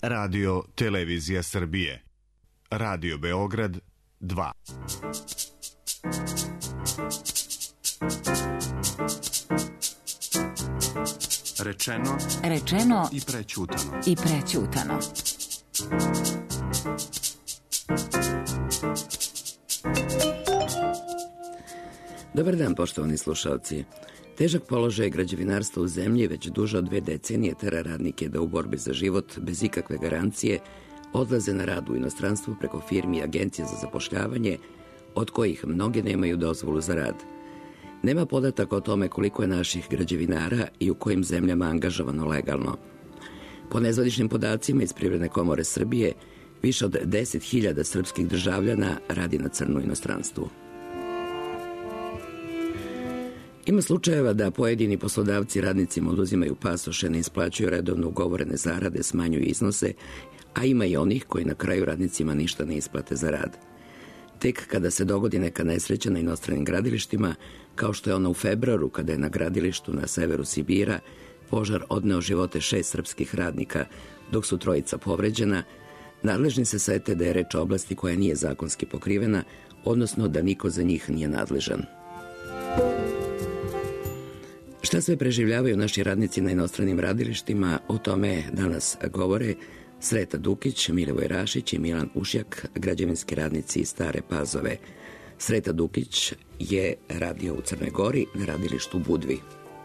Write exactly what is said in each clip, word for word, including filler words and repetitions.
Radio Televizija Srbije. Radio Beograd dva. Rečeno, rečeno i prećutano. I prećutano. Dobar dan, poštovani slušalci. Težak položaj građevinarstva u zemlji već duže od dve decenije tera radnike da u borbi za život, bez ikakve garancije, odlaze na rad u inostranstvu preko firmi i agencije za zapošljavanje, od kojih mnoge nemaju dozvolu za rad. Nema podataka o tome koliko je naših građevinara i u kojim zemljama angažovano legalno. Po nezvaničnim podacima iz Privredne komore Srbije, više od deset hiljada srpskih državljana radi na crno u inostranstvu. Ima slučajeva da pojedini poslodavci radnicima oduzimaju pasoše, ne isplaćuju redovno ugovorene zarade, smanjuju iznose, a ima i onih koji na kraju radnicima ništa ne isplate za rad. Tek kada se dogodi neka nesreća na inostranim gradilištima, kao što je ona u februaru kada je na gradilištu na severu Sibira požar odneo živote šest srpskih radnika, dok su trojica povređena, nadležni se sete da je reč o oblasti koja nije zakonski pokrivena, odnosno da niko za njih nije nadležan. Šta sve preživljavaju naši radnici na inostranim radilištima, o tome danas govore Sreta Dukić, Milivoj Rašić i Milan Ušjak, građevinski radnici iz Stare Pazove. Sreta Dukić je radio u Crnoj Gori na radilištu Budvi.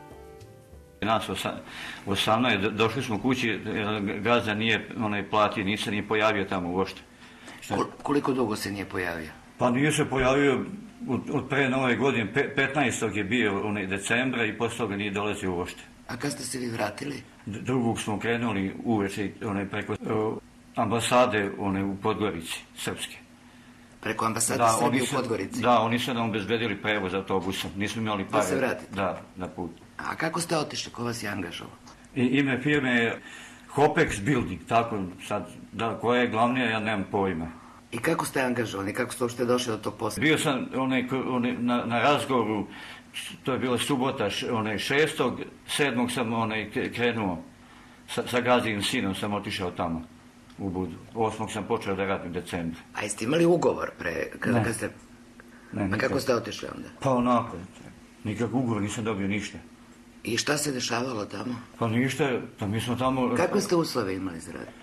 Nas u osamnaest došli smo kući, gazda nije onaj platio, nije se nije pojavio tamo uopšte. Koliko dugo se nije pojavio? Pa nije se pojavio od pre nove godine, petnaestog je bio onaj decembra i posle toga nije dolazio uopšte. A kad ste se vi vratili? Drugog smo krenuli uveče onaj preko uh, ambasade onaj u Podgorici, srpske. Preko ambasade da, Srbije u Podgorici? Da, oni su nam obezbedili prevoz autobusom. Nismo imali pare. Da se vratite? Da, na put. A kako ste otišli? Ko vas je angažovao? I, ime firme je Hopex Building, tako sad, da, koja je glavnija, ja nemam pojma. I kako ste angažovani? Kako ste uopšte došli do tog posla? Bio sam onaj, onaj, na, na razgovoru, to je bila subota, onaj šestog, sedmog sam onaj krenuo, sa, sa gazdijim sinom sam otišao tamo u Budu. Osmog sam počeo da radim decembra. A jeste imali ugovor pre? Kada, ne. Kad ste... ne. A kako ste otišli onda? Pa onako, nikakav ugovor, nisam dobio ništa. I šta se dešavalo tamo? Pa ništa, pa mi smo tamo... Kakve ste uslove imali za rad?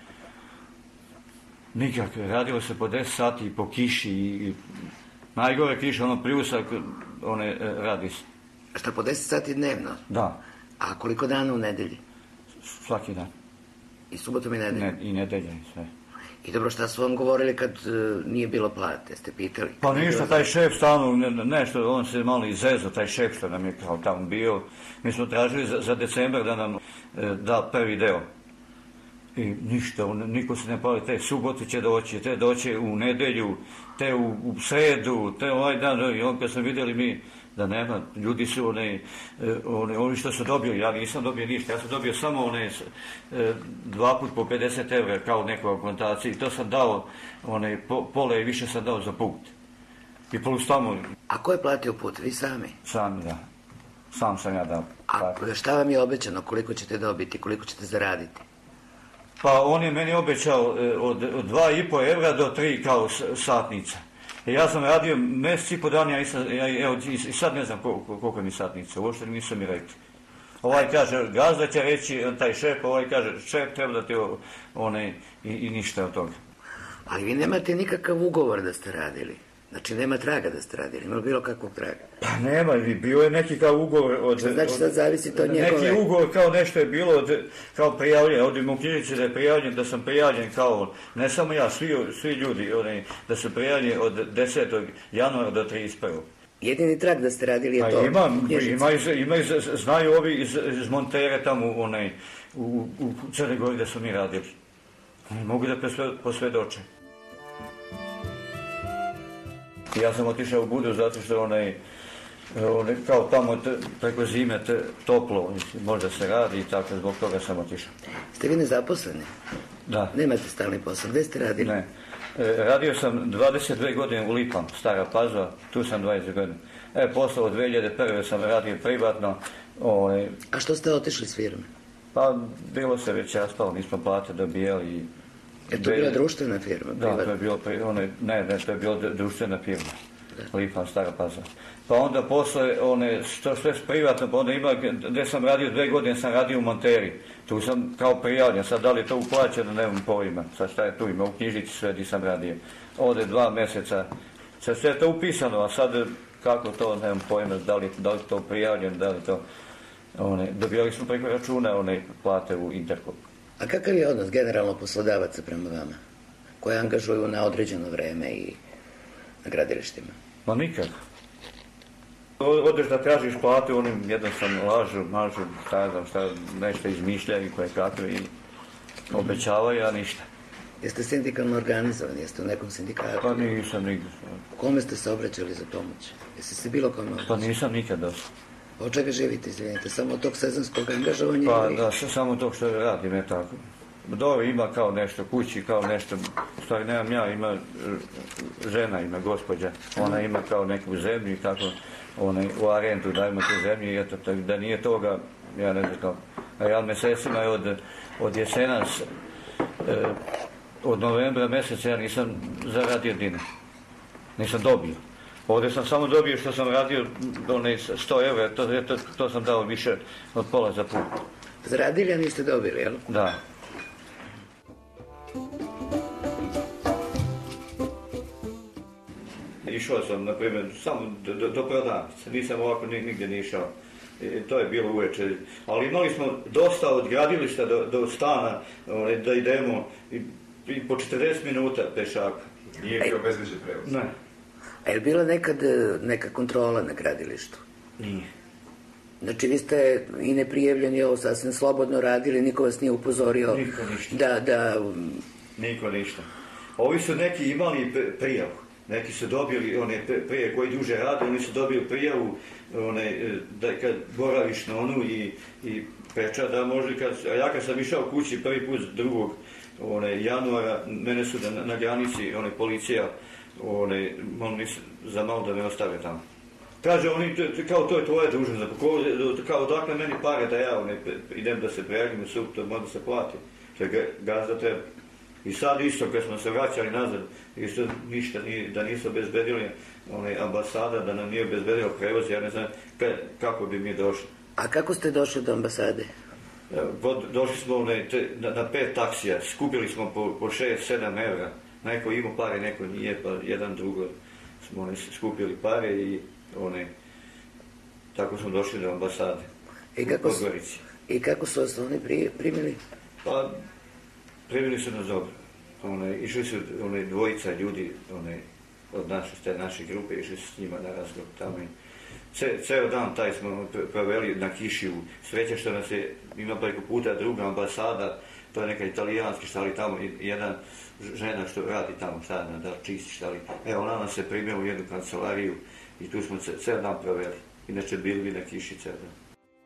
Nikakve, radilo se po deset sati po kiši i najgore kiša, ono pljusak, one radi se. Šta, po deset sati dnevno? Da. A koliko dana u nedelji? Svaki dan. I subotom i nedeljom? Ne, i nedelja i sve. I dobro, šta su vam govorili kad uh, nije bilo plate, ste pitali? Pa ništa, taj šef stalno, ne, nešto, on se malo izezao, taj šef što nam je kao tamo bio. Mi smo tražili za, za decembar da nam e, da prvi deo. I ništa, on, niko se ne pali, te subote će doći, te doći u nedelju, te u, u sredu, te ovaj dan, i on kad smo vidjeli mi da nema, ljudi su one, one, oni što su dobio, ja nisam dobio ništa, ja sam dobio samo one dva put po pedeset evra kao neku akontaciju i to sam dao, one, po, pola i više sam dao za put. I plus tamo... A ko je platio put, vi sami? Sami, da. Sam sam ja dao. A šta vam je obećano, koliko ćete dobiti, koliko ćete zaraditi? Pa on je meni obećao od, od dva i po evra do tri kao satnica. I ja sam radio mesec i po dana, ja, nisam, ja evo, i sad ne znam koliko, koliko mi satnica, uopšte nisu mi rekli. Ovaj kaže, gazda će reći, taj šef, ovaj kaže, šef treba da te onaj, i, i ništa od toga. Ali vi nemate nikakav ugovor da ste radili. Znači, nema traga da ste radili, ima bilo kakvog traga? Pa nema, bio je neki kao ugovor od... Što znači sad zavisi to od njegove? Neki ugovor kao nešto je bilo, od, kao prijavljen, ovdje mu knjižici da je prijavljen, da sam prijavljen kao, ne samo ja, svi, svi ljudi, onaj, da su prijavljeni od desetog januara do trideset prvog Jedini trag da ste radili je pa to? Ima, ima, ima, znaju ovi iz, iz Montere tamo onaj, u, u Crnoj Gori da su mi radili. Oni mogu da posvedoče. Ja sam otišao u Budu zato što onaj, onaj kao tamo te, preko zime te, toplo, možda se radi i tako, zbog toga sam otišao. Ste vi nezaposleni? Da. Nemate stalni posao, gde ste radili? Ne. E, radio sam dvadeset dve godine u Lipam, Stara Pazova, tu sam dvadeset godina. E, posle od dve hiljade prve sam radio privatno. Onaj, A što ste otišli s firme? Pa bilo se već raspalo, nismo plate dobijali i Je to bila društvena firma? Da, to je bilo, one, ne, ne, to je bila društvena firma. Lipan, Stara Pazova. Pa onda posle, one, što sve privatno, pa onda ima, gde sam radio dve godine, sam radio u Monteri. Tu sam kao prijavljen, sad da li je to uplaćeno, nemam pojma. Sad šta je tu, ima u knjižici sve gdje sam radio. Ovde dva meseca, sad sve je to upisano, a sad kako to, nemam pojma, da li, da li to prijavljen, da li to... One, dobijali smo preko računa one plate u Interkopu. A kakav je odnos generalno poslodavaca prema vama, koje angažuju na određeno vreme i na gradilištima? Ma nikad. Odeš da tražiš plate, oni jednostavno lažu, mažu, šta znam, šta, nešto izmišljaju koje kakve i obećavaju, a ništa. Jeste sindikalno organizovani, jeste u nekom sindikatu? Pa nisam nigdje. Kome ste se obraćali za pomoć? Jeste se bilo kome obraćali? Pa nisam nikad došao. Od čega živite, izvinite? Samo od tog sezonskog angažovanja? Pa ili... da, samo to što radim, je tako. Dove ima kao nešto kući, kao nešto, stvari nemam ja, ima žena, ima gospođa, ona ima kao neku zemlju i tako, ona u arentu dajemo tu zemlju i eto, da nije toga, ja ne znam kao, a ja mesecima je od, od jesenas, eh, od novembra meseca ja nisam zaradio dinar, nisam dobio. Ovdje sam samo dobio što sam radio onaj sto evra, to, to, to sam dao više od pola za put. Zaradili, a niste dobili, jel? Da. Išao sam, na primjer, samo do, do, do prodavnice, nisam ovako nigdje ni išao. E, to je bilo uveče. Ali imali smo dosta od gradilišta do, do stana, onaj, da idemo i, i po četrdeset minuta pešaka. Nije bio bezveđe prevoz? Ne. A je li bila nekad neka kontrola na gradilištu? Nije. Znači vi ste i neprijavljeni ovo sasvim slobodno radili, niko vas nije upozorio? Niko ništa. Da, da... Niko ništa. Ovi su neki imali prijavu. Neki su dobili one prije koji duže rade, oni su dobili prijavu one, da kad boraviš na onu i, i peča da može kad... A ja kad sam išao kući prvi put drugog one, januara, mene su na, na granici one, policija one, oni za malo da me ostave tamo. Kaže oni, kao to je tvoja dužnost, kao odakle meni pare da ja one, idem da se prijavim u sud, to možda se plati. To je gazda treba. I sad isto, kad smo se vraćali nazad, isto ništa, nije, da nisu obezbedili one, ambasada, da nam nije obezbedio prevoz, ja ne znam kako bi mi došli. A kako ste došli do ambasade? Došli smo one, te, na, na pet taksija, skupili smo po, po šest sedam evra. Neko ima pare, neko nije, pa jedan drugo smo one, skupili pare i one, tako smo došli do ambasade. I kako su, i kako su vas oni primili? Pa, primili su nas dobro. One, išli su one, dvojica ljudi one, od naše, te naše grupe, išli su s njima na razgovor tamo. Ce, ceo dan taj smo proveli na kiši u sreće što nas je, ima preko puta druga ambasada, to je neka italijanski šta li tamo, i jedna žena što radi tamo, šta je, da čisti šta li. E, ona nas se primila u jednu kancelariju i tu smo ce, ceo dan proveli. Inače bili bi na kiši ceo dan.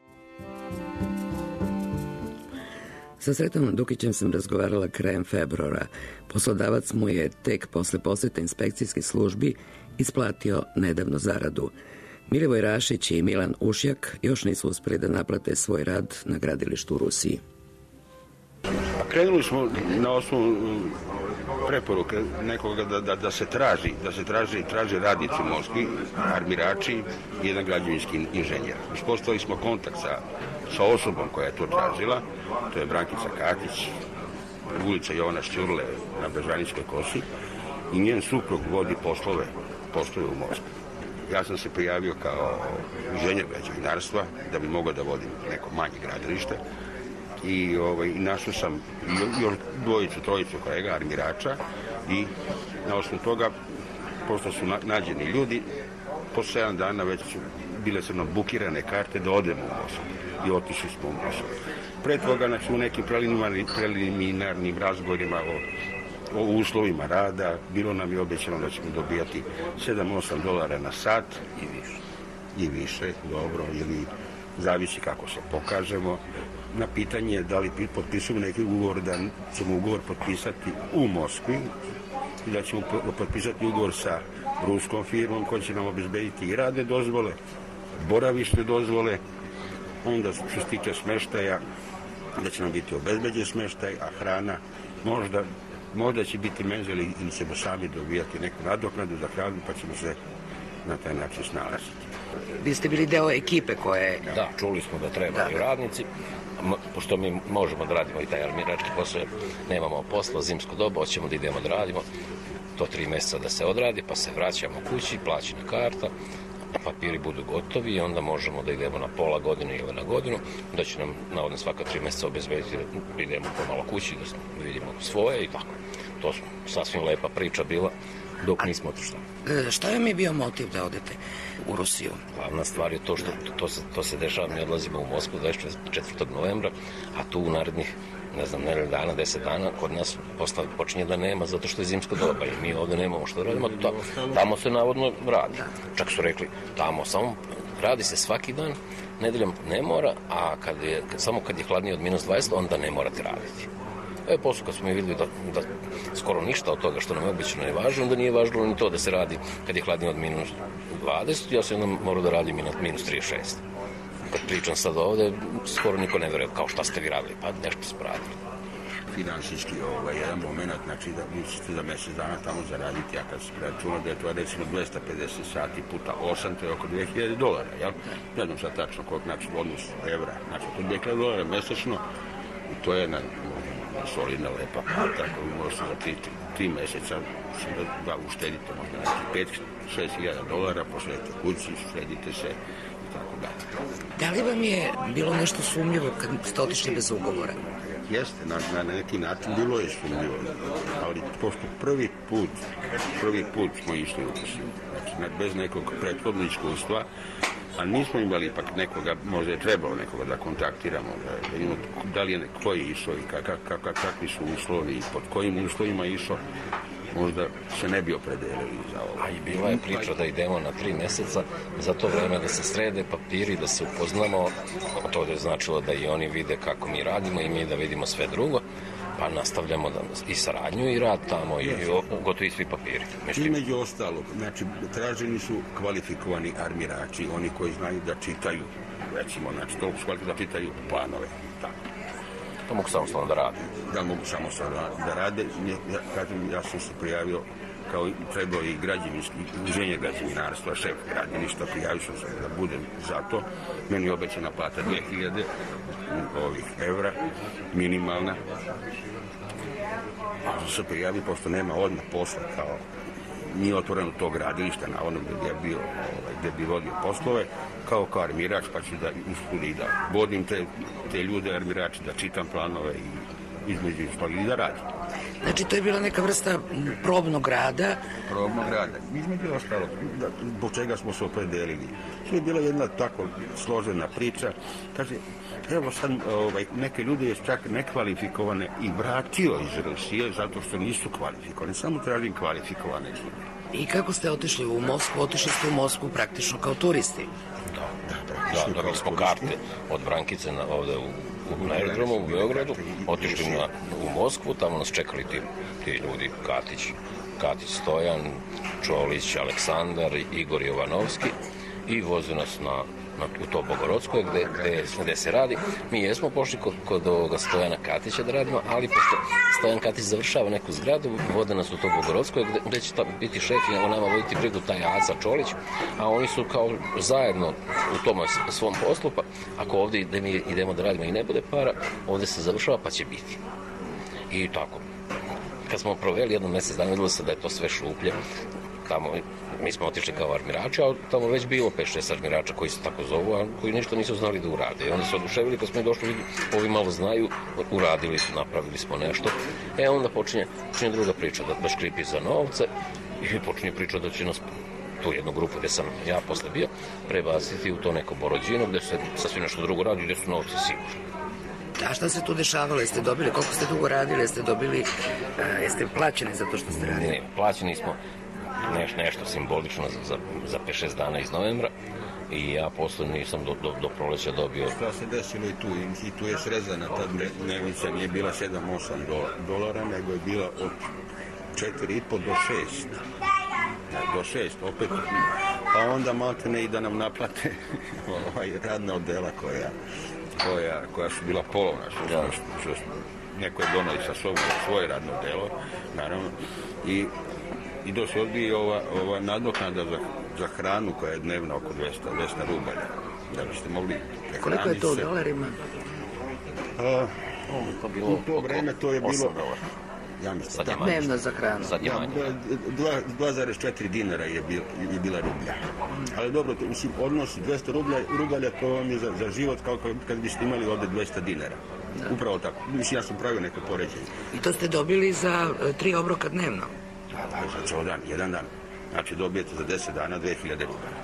Sa Sretanom Dukićem sam razgovarala krajem februara. Poslodavac mu je tek posle posete inspekcijskih službi isplatio nedavno zaradu. Milivoj Rašić i Milan Ušjak još nisu uspeli da naplate svoj rad na gradilištu u Rusiji. Krenuli smo na osnovu preporuke nekoga da, da, da se traži, da se traži, traži radnici u Moskvi, armirači i jedan građevinski inženjer. Uspostavili smo kontakt sa, sa osobom koja je to tražila, to je Brankica Katić, ulica Jovana Šćurle na Bežanijskoj kosi, i njen suprug vodi poslove, poslove u Moskvi. Ja sam se prijavio kao inženjer građevinarstva da bi mogao da vodim neko manje gradilište. I ovaj, našao sam još dvojicu, trojicu kolega, armirača, i na osnovu toga, pošto su nađeni ljudi, po sedam dana već su bile su nam bukirane karte da odemo u Moskvu i otišli smo u Moskvu. Pre toga, znači, u nekim preliminarnim, preliminarnim razgovorima o, o uslovima rada, bilo nam je obećano da ćemo dobijati sedam osam dolara na sat i više. I više, dobro, ili zavisi kako se pokažemo. Na pitanje da li potpisujemo neki ugovor, da ćemo ugovor potpisati u Moskvi i da ćemo potpisati ugovor sa ruskom firmom koja će nam obezbediti i radne dozvole, boravišne dozvole, onda što se tiče smeštaja, da će nam biti obezbeđen smeštaj, a hrana možda možda će biti menza ili, ili ćemo sami dobijati neku nadoknadu za hranu, pa ćemo se na taj način snalaziti. Vi ste bili deo ekipe koje... Da, čuli smo da trebaju da. radnici, pošto mi možemo da radimo i taj armirački posao, nemamo posla, zimsko doba, hoćemo da idemo da radimo, to tri mjeseca da se odradi, pa se vraćamo kući, plaćena karta, papiri budu gotovi i onda možemo da idemo na pola godine ili na godinu, da će nam navodno svaka tri mjeseca obezbediti da idemo pomalo kući, da vidimo svoje i tako. To su sasvim lepa priča bila dok nismo otišli. Šta vam je bio motiv da odete u Rusiju? Glavna stvar je to što to se, to se dešava, mi odlazimo u Moskvu dvadeset četvrtog novembra, a tu u narednih ne znam, nedelju dana, deset dana, kod nas posla počinje da nema, zato što je zimsko doba i mi ovde nemamo što da radimo, ta, tamo se navodno radi. Čak su rekli, tamo samo radi se svaki dan, nedeljom ne mora, a kad je, samo kad je hladnije od minus dvadeset, onda ne morate raditi. E, posle kad smo mi videli da, da skoro ništa od toga što nam je obično ne važno, onda nije važno ni to da se radi kad je hladnije od minus dvadeset, ja sam jednom morao da radim i na minus trideset šest. Kad pričam sad ovde, skoro niko ne veruje kao šta ste vi radili, pa nešto ste radili. Finansijski ovaj, jedan moment, znači da vi ćete za mjesec dana tamo zaraditi, a kad se računa da je to recimo dvesta pedeset sati puta osam, to je oko dve hiljade dolara, jel? Ne znam sad tačno koliko, znači odnos evra, znači to je dve hiljade dolara mjesečno i to je jedna solidna lepa plata koju možete za tri, tri mjeseca da, da uštedite možda znači pet šest hiljada dolara, pošledite kući, sredite se i tako dalje. Da li vam je bilo nešto sumnjivo kad ste otišli bez ugovora? Jeste, na, na neki način bilo je sumnjivo, ali pošto prvi put, prvi put smo išli u Rusiju, znači bez nekog prethodnog iskustva, a nismo imali ipak nekoga, možda je trebalo nekoga da kontaktiramo, da, da imamo da li je ko je išao i kak, kak, kakvi su uslovi i pod kojim uslovima išao, možda se ne bi opredelili za ovo. A i bila je priča da idemo na tri mjeseca, za to vreme da se srede papiri, da se upoznamo, to je značilo da i oni vide kako mi radimo i mi da vidimo sve drugo, pa nastavljamo da, i saradnju i rad tamo i, i gotovi svi papiri. I među ostalog, znači traženi su kvalifikovani armirači, oni koji znaju da čitaju, recimo, znači toliko su kvalifikovani da čitaju planove, tako. To mogu samostalno da rade. Da mogu samostalno da rade. Ja, kažem, ja sam se prijavio kao trebao i građevinski, inženjer građevinarstva, šef gradilišta, prijavio sam se da budem za to. Meni je obećana plata dve hiljade ovih evra, minimalna. A sam se prijavio, pošto nema odmah posla, kao nije otvoreno tog gradilišta na onom gdje je bio, gdje bi vodio poslove, kao kao armirač, pa ću da uspudi da vodim te, te ljude armirači, da čitam planove i između i da radim. Znači, to je bila neka vrsta probnog rada? Probnog rada. Između ostalog, zbog čega smo se opredelili. To je bila jedna tako složena priča. Kaže, evo sad ovaj, neke ljude je čak nekvalifikovane i vratio iz Rusije zato što nisu kvalifikovane. Samo tražim kvalifikovane ljude. I kako ste otišli u Moskvu? Otišli ste u Moskvu praktično kao turisti? Da, da, da, da dobili smo karte od Brankice na, ovde u, u, na aerodromu u Beogradu, otišli na, u Moskvu, tamo nas čekali ti, ti ljudi, Katić, Katić Stojan, Čolić, Aleksandar, Igor Jovanovski i voze nas na, na, u to Bogorodsko gde, gde, gde se radi. Mi jesmo pošli kod, kod ovoga Stojana Katića da radimo, ali pošto Stojan Katić završava neku zgradu, vode nas u to Bogorodsko gde, gde će biti šef i nama voditi brigu taj Aca Čolić, a oni su kao zajedno u tom svom poslu, pa ako ovdje ide, mi idemo da radimo i ne bude para, ovdje se završava pa će biti. I tako. Kad smo proveli jedno mjesec dana, vidjelo se da je to sve šuplje. Tamo, mi smo otišli kao armirači, a tamo već bilo pet šest armirača koji se tako zovu, a koji ništa nisu znali da urade. I onda su oduševili, kad smo došli, ovi malo znaju, uradili su, napravili smo nešto. E onda počinje, počinje druga priča, da, da škripi za novce i počinje priča da će nas tu jednu grupu gde sam ja posle bio prebaciti u to neko Borođino gde se sasvim nešto drugo radi, gde su novci sigurni. A šta se tu dešavalo? Jeste dobili, koliko ste dugo radili? Jeste dobili, uh, jeste plaćeni za to što ste radili? Ne, plaćeni smo neš, nešto simbolično za, za, za pet šest dana iz novembra i ja posle nisam do, do, do proleća dobio. Šta se desilo i tu? I tu je srezana, ta dnevnica nije bila sedam osam dolara, nego je bila od četiri i po do šest. Do šest, opet. Pa onda malte ne i da nam naplate ovaj radna odela koja koja, koja su bila polovna, što, što, što neko je donao i sa sobom svoje radno delo, naravno, i, i da se odbije ova, ova nadoknada za, za hranu koja je dnevna oko dvesta rubalja, da biste mogli prehraniti se. Koliko je to u dolarima? A, to bilo u to vreme to je bilo... Ja mislim, da, dnevno za hranu. dva zarez četiri dinara je, bil, je bila rublja. Ali dobro, to, mislim, odnos dvesta rublja, rubalja, to vam je za, za život kao kad biste imali ovde dvesta dinara. Da. Upravo tako. Mislim, ja sam pravio neke poređenje. I to ste dobili za uh, tri obroka dnevno? Da, da, za ceo dan, jedan dan. Znači dobijete za deset dana dve hiljade rubalja.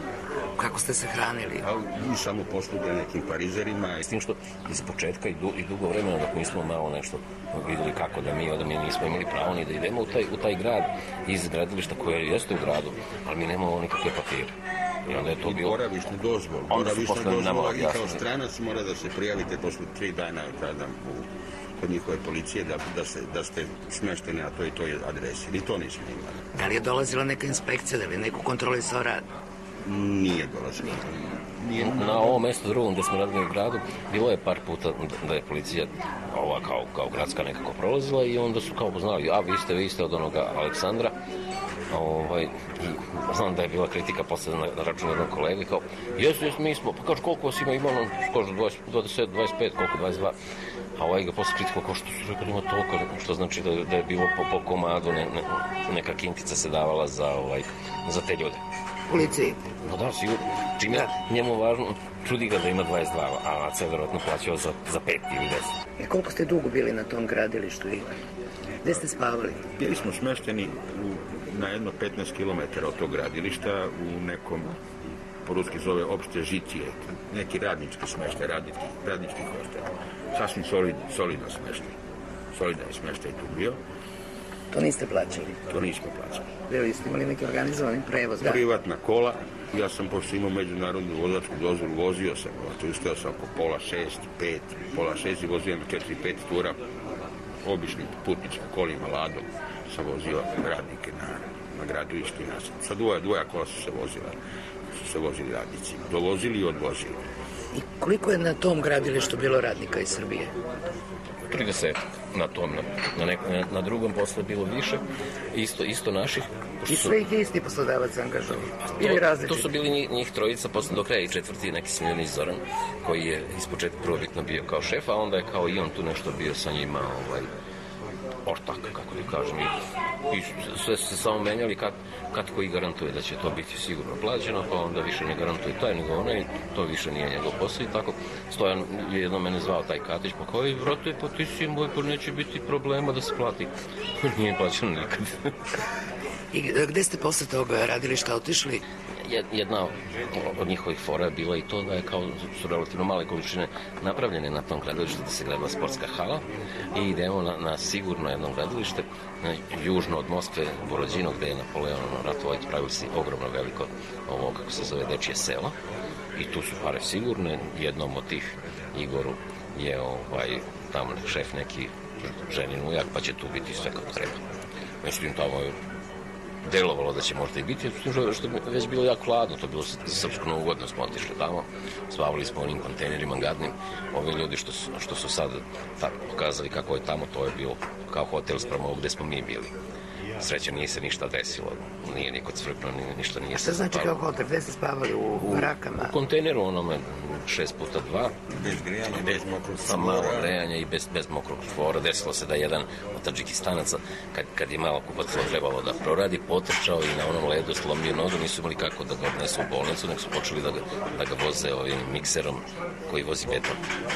Kako ste se hranili? A, mi samo posluge nekim parizerima. S tim što iz početka i, du, i dugo vremena dok nismo malo nešto videli kako da mi, da mi nismo imali pravo ni da idemo u taj, u taj grad iz gradilišta koje jeste u gradu, ali mi nemamo nikakve papire. I onda je to I bilo... boravišnu dozvolu. Boravišna dozvola i kao stranac mora da se prijavite posle tri dana tada u, kod njihove policije da, da, se, da ste smešteni na toj toj adresi. I to nismo imali. Da li je dolazila neka inspekcija, da li je neko kontrolisao rad? Nije dolazila. Nije. Na ovom mjestu drugom gde smo radili u gradu bilo je par puta da je policija ova kao, kao gradska nekako prolazila i onda su kao poznali, a vi ste, vi ste od onoga Aleksandra. Ovaj, i znam da je bila kritika posle na, na račun jednog kolege kao, jesu, jesu, mi smo, pa kaže koliko vas ima, ima ono, kaže dvadeset, dvadeset pet, koliko, dvadeset dva, a ovaj ga posle kritika kao što su rekao ima toliko, što znači da, da je bilo po, po komadu, ne, ne, neka kintica se davala za, ovaj, za te ljude. Policiji? No da, sigurno. Čim je njemu važno, čudi ga da ima dvadeset dva, a se verovatno plaćao za, za pet ili deset. E koliko ste dugo bili na tom gradilištu i gde ste spavali? Bili smo smešteni u, na jedno petnaest kilometara od tog gradilišta u nekom, po ruski zove, opšte žitije, neki radnički smeštaj, radnički, radnički hostel. Sasvim solid, solidan smeštaj. Solidan je smeštaj tu bio. To niste plaćali? To nismo plaćali. Bili ste imali neki organizovani prevoz, da? Privatna kola. Ja sam, pošto imao međunarodnu vozačku dozvolu, vozio sam. Ustao sam oko pola šest, pet, pola šest i vozio na četiri, pet tura. Običnim putničkim kolima, ladom, sam vozio radnike na, na gradilištu. Sa dvoja, dvoja kola su se vozila. Su se vozili radnici. Dovozili i odvozili. I koliko je na tom gradilištu bilo radnika iz Srbije? trideset na tom, na, na, nek, na, na drugom posle bilo više, isto, isto naših. I sve ih isti poslodavac angažovao? Ili različiti? To su bili njih, njih trojica, posle do kraja i četvrti neki Smiljanić Zoran, koji je ispočetka prvobitno bio kao šef, a onda je kao i on tu nešto bio sa njima, ovaj, ortak, kako da kažem, i, i sve su se samo menjali kad, kad koji garantuje da će to biti sigurno plaćeno, pa onda više ne garantuje taj nego onaj, to više nije njegov posao i tako. Stojan je jedno mene zvao taj Katić, pa kao, vrate, pa ti si moj, pa neće biti problema da se plati. Nije plaćeno nikad. I gde ste posle toga radilišta otišli? Jedna od njihovih fora je bila i to da je kao su relativno male količine napravljene na tom gradilištu, da se gradila sportska hala i idemo na, na sigurno jedno gradilište južno od Moskve, Borođino, gde je Napoleon ratovao i pravili si ogromno veliko ovo, kako se zove, dečije selo i tu su pare sigurne. Jednom od tih Igoru je ovaj, tamo šef neki ženin ujak, pa će tu biti sve kako treba. Mislim, tamo je delovalo da će možda i biti, što je već bilo jako hladno, to je bilo srpsko ugodno, smo otišli tamo, spavali smo onim kontejnerima gadnim. Ovi ljudi što su, što su sad tako pokazali kako je tamo, to je bilo kao hotel sprem ovog gde smo mi bili. Sreća, nije se ništa desilo, nije niko cvrknuo, ništa nije se spavalo. Šta znači kao hotel, gde ste spavali, u barakama? U kontejneru onome, šest puta dva. Bez grejanja, bez mokrog sa malo grejanja i bez, bez mokrog čvora. Desilo se da jedan od Tadžikistanaca, kad, kad je malo kupac trebalo da proradi, potrčao i na onom ledu slomio nogu, nisu imali kako da ga odnesu u bolnicu, nek su počeli da ga, da ga voze ovim mikserom koji vozi beton.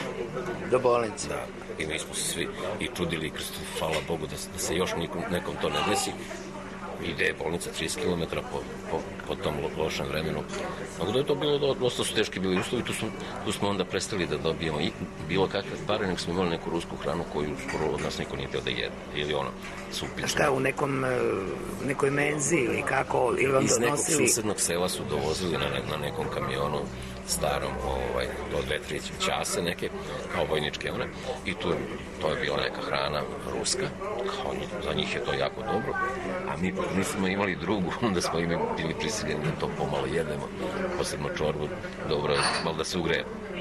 Do bolnice? Da. I mi smo se svi i čudili i krstu, hvala Bogu da, da se još nikom, nekom to ne desi. Ide je bolnica trideset kilometara po, po, po tom lo, lošem vremenu. Tako da je to bilo, dosta su teški bili uslovi, tu, su, tu smo onda prestali da dobijemo i bilo kakve pare, nek smo imali neku rusku hranu koju skoro od nas niko nije teo da jede. Ili ono, supicu. A šta, u nekom, nekoj menzi ili kako? Ili vam iz donosili? Iz nekog susednog sela su dovozili na, ne, na nekom kamionu starom, ovaj, do dve, tri čase neke, kao vojničke one, i tu, to je bila neka hrana ruska, kao za njih je to jako dobro, a mi nismo imali drugu, onda smo im bili prisiljeni da to pomalo jedemo, posebno čorbu, dobro je, malo da se ugreje.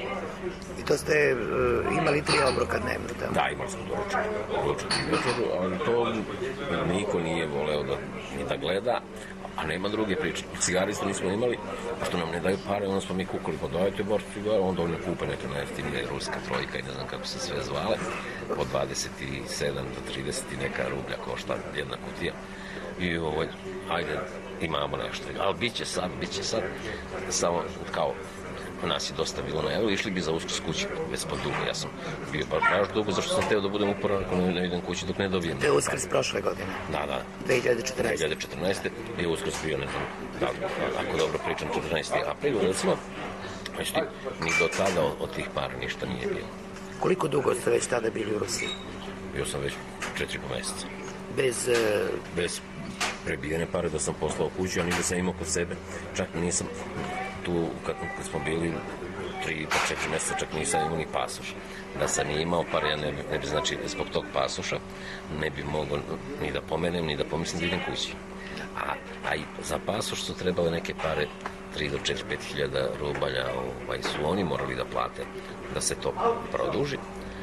I to ste uh, imali tri obroka dnevno tamo? Da, imali smo doručak, doručak i večeru, ali to niko nije voleo da, ni da gleda, a nema druge priče. Cigari isto nismo imali, što nam ne daju pare, onda smo mi kukali, pa dajte bar cigara, onda oni kupe neke najjeftinije, ruska trojka i ne znam kako se sve zvale, po dvadeset sedam do trideset i neka rublja košta jedna kutija. I ovaj, ajde, imamo nešto, ali bit će sad, bit će sad, samo kao, nas je dosta bilo najavilo, išli bi za Uskrs kući, već smo dugo, ja sam bio baš, baš dugo, zašto sam teo da budem uporan ako ne, ne idem kući dok ne dobijem. To je Uskrs prošle godine? Da, da. dve hiljade četrnaeste. dve hiljade četrnaeste je Uskrs bio, ne znam, da, ako dobro pričam, četrnaesti april, recimo, znači, ni do tada od, od tih para ništa nije bilo. Koliko dugo ste već tada bili u Rusiji? Bio sam već četiri po meseca. Bez... Uh... Bez prebijene pare da sam poslao kuću, a ni da sam imao kod sebe, čak nisam tu, kad, kad smo bili tri pa četiri mjeseca, čak nisam imao ni pasoš. Da sam i imao par, ja ne bi, ne bi, znači, zbog tog pasoša ne bi mogao ni da pomenem, ni da pomislim da idem kući. A, a i za pasoš su trebale neke pare, tri do četiri, pet hiljada rubalja, ovaj, su oni morali da plate, da se to produži.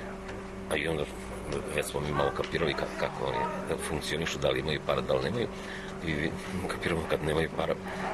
A i onda, već smo mi malo kapirali kako oni funkcionišu, da li imaju para, da li nemaju. I kapiramo kad nemaju para,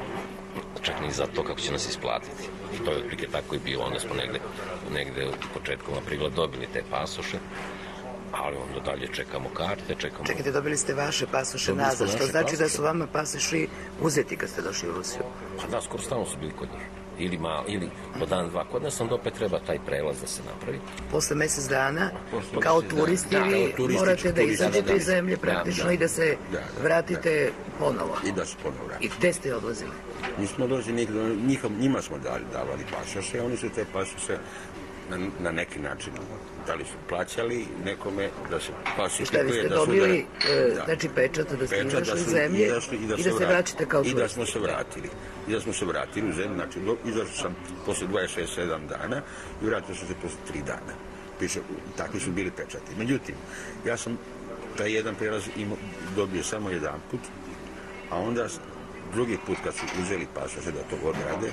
čak ni za to kako će nas isplatiti. I to je otprilike tako i bilo. Onda smo negde, negde u početkom aprila dobili te pasoše, ali onda dalje čekamo karte, čekamo... Čekajte, dobili ste vaše pasoše dobili nazad, što znači pasoše. Da su vama pasoši uzeti kad ste došli u Rusiju? Pa da, skoro stalno su bili kod njih. Ili, malo, ili po dan, dva. Kod nas onda opet treba taj prelaz da se napravi. Posle mesec dana, Posle kao mesec turisti, dana. vi Da, kao morate da turistički, izađete da, iz zemlje praktično da, i da se da, da, vratite ponovo. I da se ponovo vratite. I gde ste odlazili? Nismo odlazili, njima smo dali, davali pasoše, oni su te pasoše na, na neki način, da li su plaćali nekome da se pasoše... Šta vi ste da dobili, da, da, znači pečat da ste pečat, izašli iz da su, zemlje i da, su, i da, i da se vraćate kao turist? I da smo se vratili. I da smo se vratili u zemlju, znači izašao sam posle dvadeset šest sedam dana i vratio sam se posle tri dana. Piše, takvi su bili pečati. Međutim, ja sam taj jedan prelaz imao, dobio samo jedan put, a onda drugi put kad su uzeli pasoše da to odrade,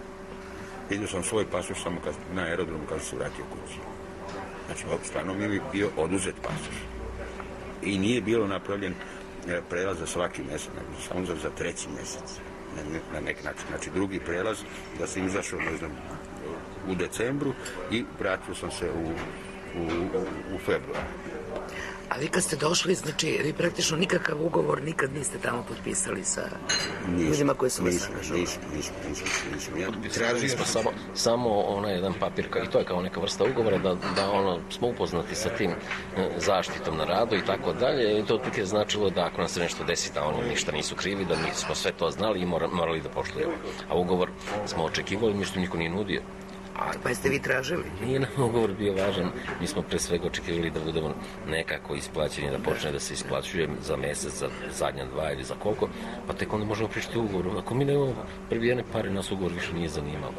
vidio sam svoj pasoš samo kad, na aerodromu kad se vratio kući. Znači, stvarno mi je bio oduzet pasoš. I nije bilo napravljen prelaz za svaki mjesec, nego samo za, za treći mjesec. Na, na neki način. Znači, drugi prelaz da sam izašao, ne znam, u decembru i vratio sam se u, u, u, u februar. A vi kad ste došli, znači, vi praktično nikakav ugovor nikad niste tamo potpisali sa nisam, ljudima koji su vas nisam, angažovali? nisam, nisam, nisam, nisam. Ja Tražili smo samo, samo onaj jedan papir, i to je kao neka vrsta ugovora, da, da ono, smo upoznati sa tim zaštitom na radu i tako dalje. I to otprilike je značilo da ako nam se nešto desi, da oni ništa nisu krivi, da mi smo sve to znali i morali da poštujemo. A ugovor smo očekivali, ništa niko nije nudio. A pa jeste vi tražili? Nije nam ugovor bio važan, mi smo pre svega očekivali da budemo nekako isplaćeni, da počne da se isplaćuje za mesec, za zadnja dva ili za koliko, pa tek onda možemo pričati o ugovoru. Ako mi nemamo prebijene pare, nas ugovor više nije zanimao.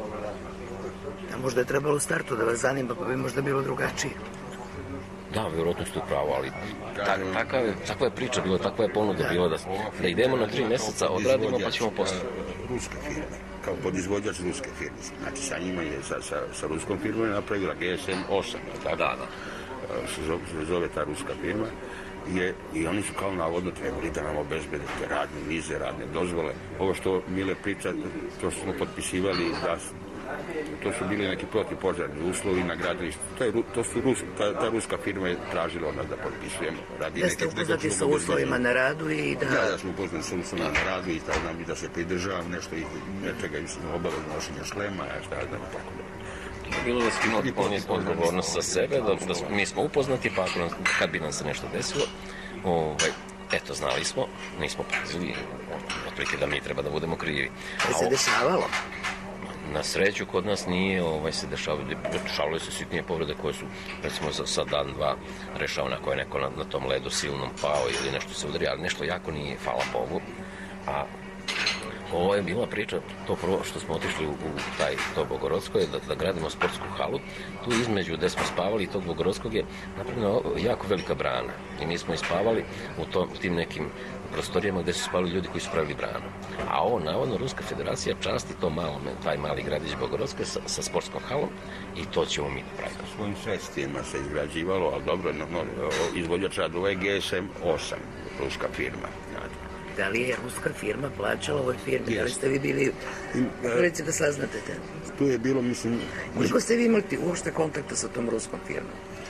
A možda je trebalo u startu da vas zanima, pa bi možda bilo drugačije. Da, vjerojatno ste upravo, ali ta, takva, je, takva je priča bila, takva je ponuda bila da, da idemo na tri mjeseca, odradimo pa ćemo posle. Ruske firme, kao podizvođač ruske firme. Znači sa njima je, sa, sa, sa ruskom firmom je napravila G S M osam, tako? Da, da. Se zove, se zove ta ruska firma je, i oni su kao navodno trebali da nam obezbede te radne vize, radne dozvole. Ovo što Mile priča, to što smo potpisivali da to su bili neki protivpožarni uslovi na gradilištu. To, je, to su Rus, ta, ta ruska firma je tražila od nas da potpisujemo. Radi da ste upoznati sa uslovima na radu i da... Da, da smo upoznati sa uslovima na radu i da nam i da se pridržavam nešto i nečega i smo obavezno nošenja šlema, šta znam, tako da. Bilo da smo imali odgovornost sa sebe, da, da mi smo upoznati, pa ako nam, kad bi nam se nešto desilo, ovaj, eto, znali smo, nismo pazili, otprilike da mi treba da budemo krivi. Da se dešavalo? Na sreću kod nas nije ovaj, se dešavalo, dešavalo se sitnije povrede koje su, recimo, za, sa dan, dva rešao na koje neko na, na tom ledu silnom pao ili nešto se udari, ali nešto jako nije, hvala Bogu. A ovo je bila priča, to prvo što smo otišli u, u taj, to Bogorodsko je da, da gradimo sportsku halu. Tu između gde smo spavali i tog Bogorodskog je napravljena jako velika brana. I mi smo ispavali u tom, tim nekim prostorijama gde su spavali ljudi koji su pravili branu. A ovo, navodno, Ruska federacija časti to malo, taj mali gradić Bogorodsko sa, sa sportskom halom i to ćemo mi napraviti. Svojim sredstvima se izgrađivalo, ali dobro, no, no, izvođač radova je G S M osam, ruska firma. Da li je ruska firma plaćala ovoj firmi? Yes. Da li ste vi bili, reci da saznate te? Tu je bilo, mislim... Koliko ste vi imali uopšte kontakta sa tom ruskom firmom?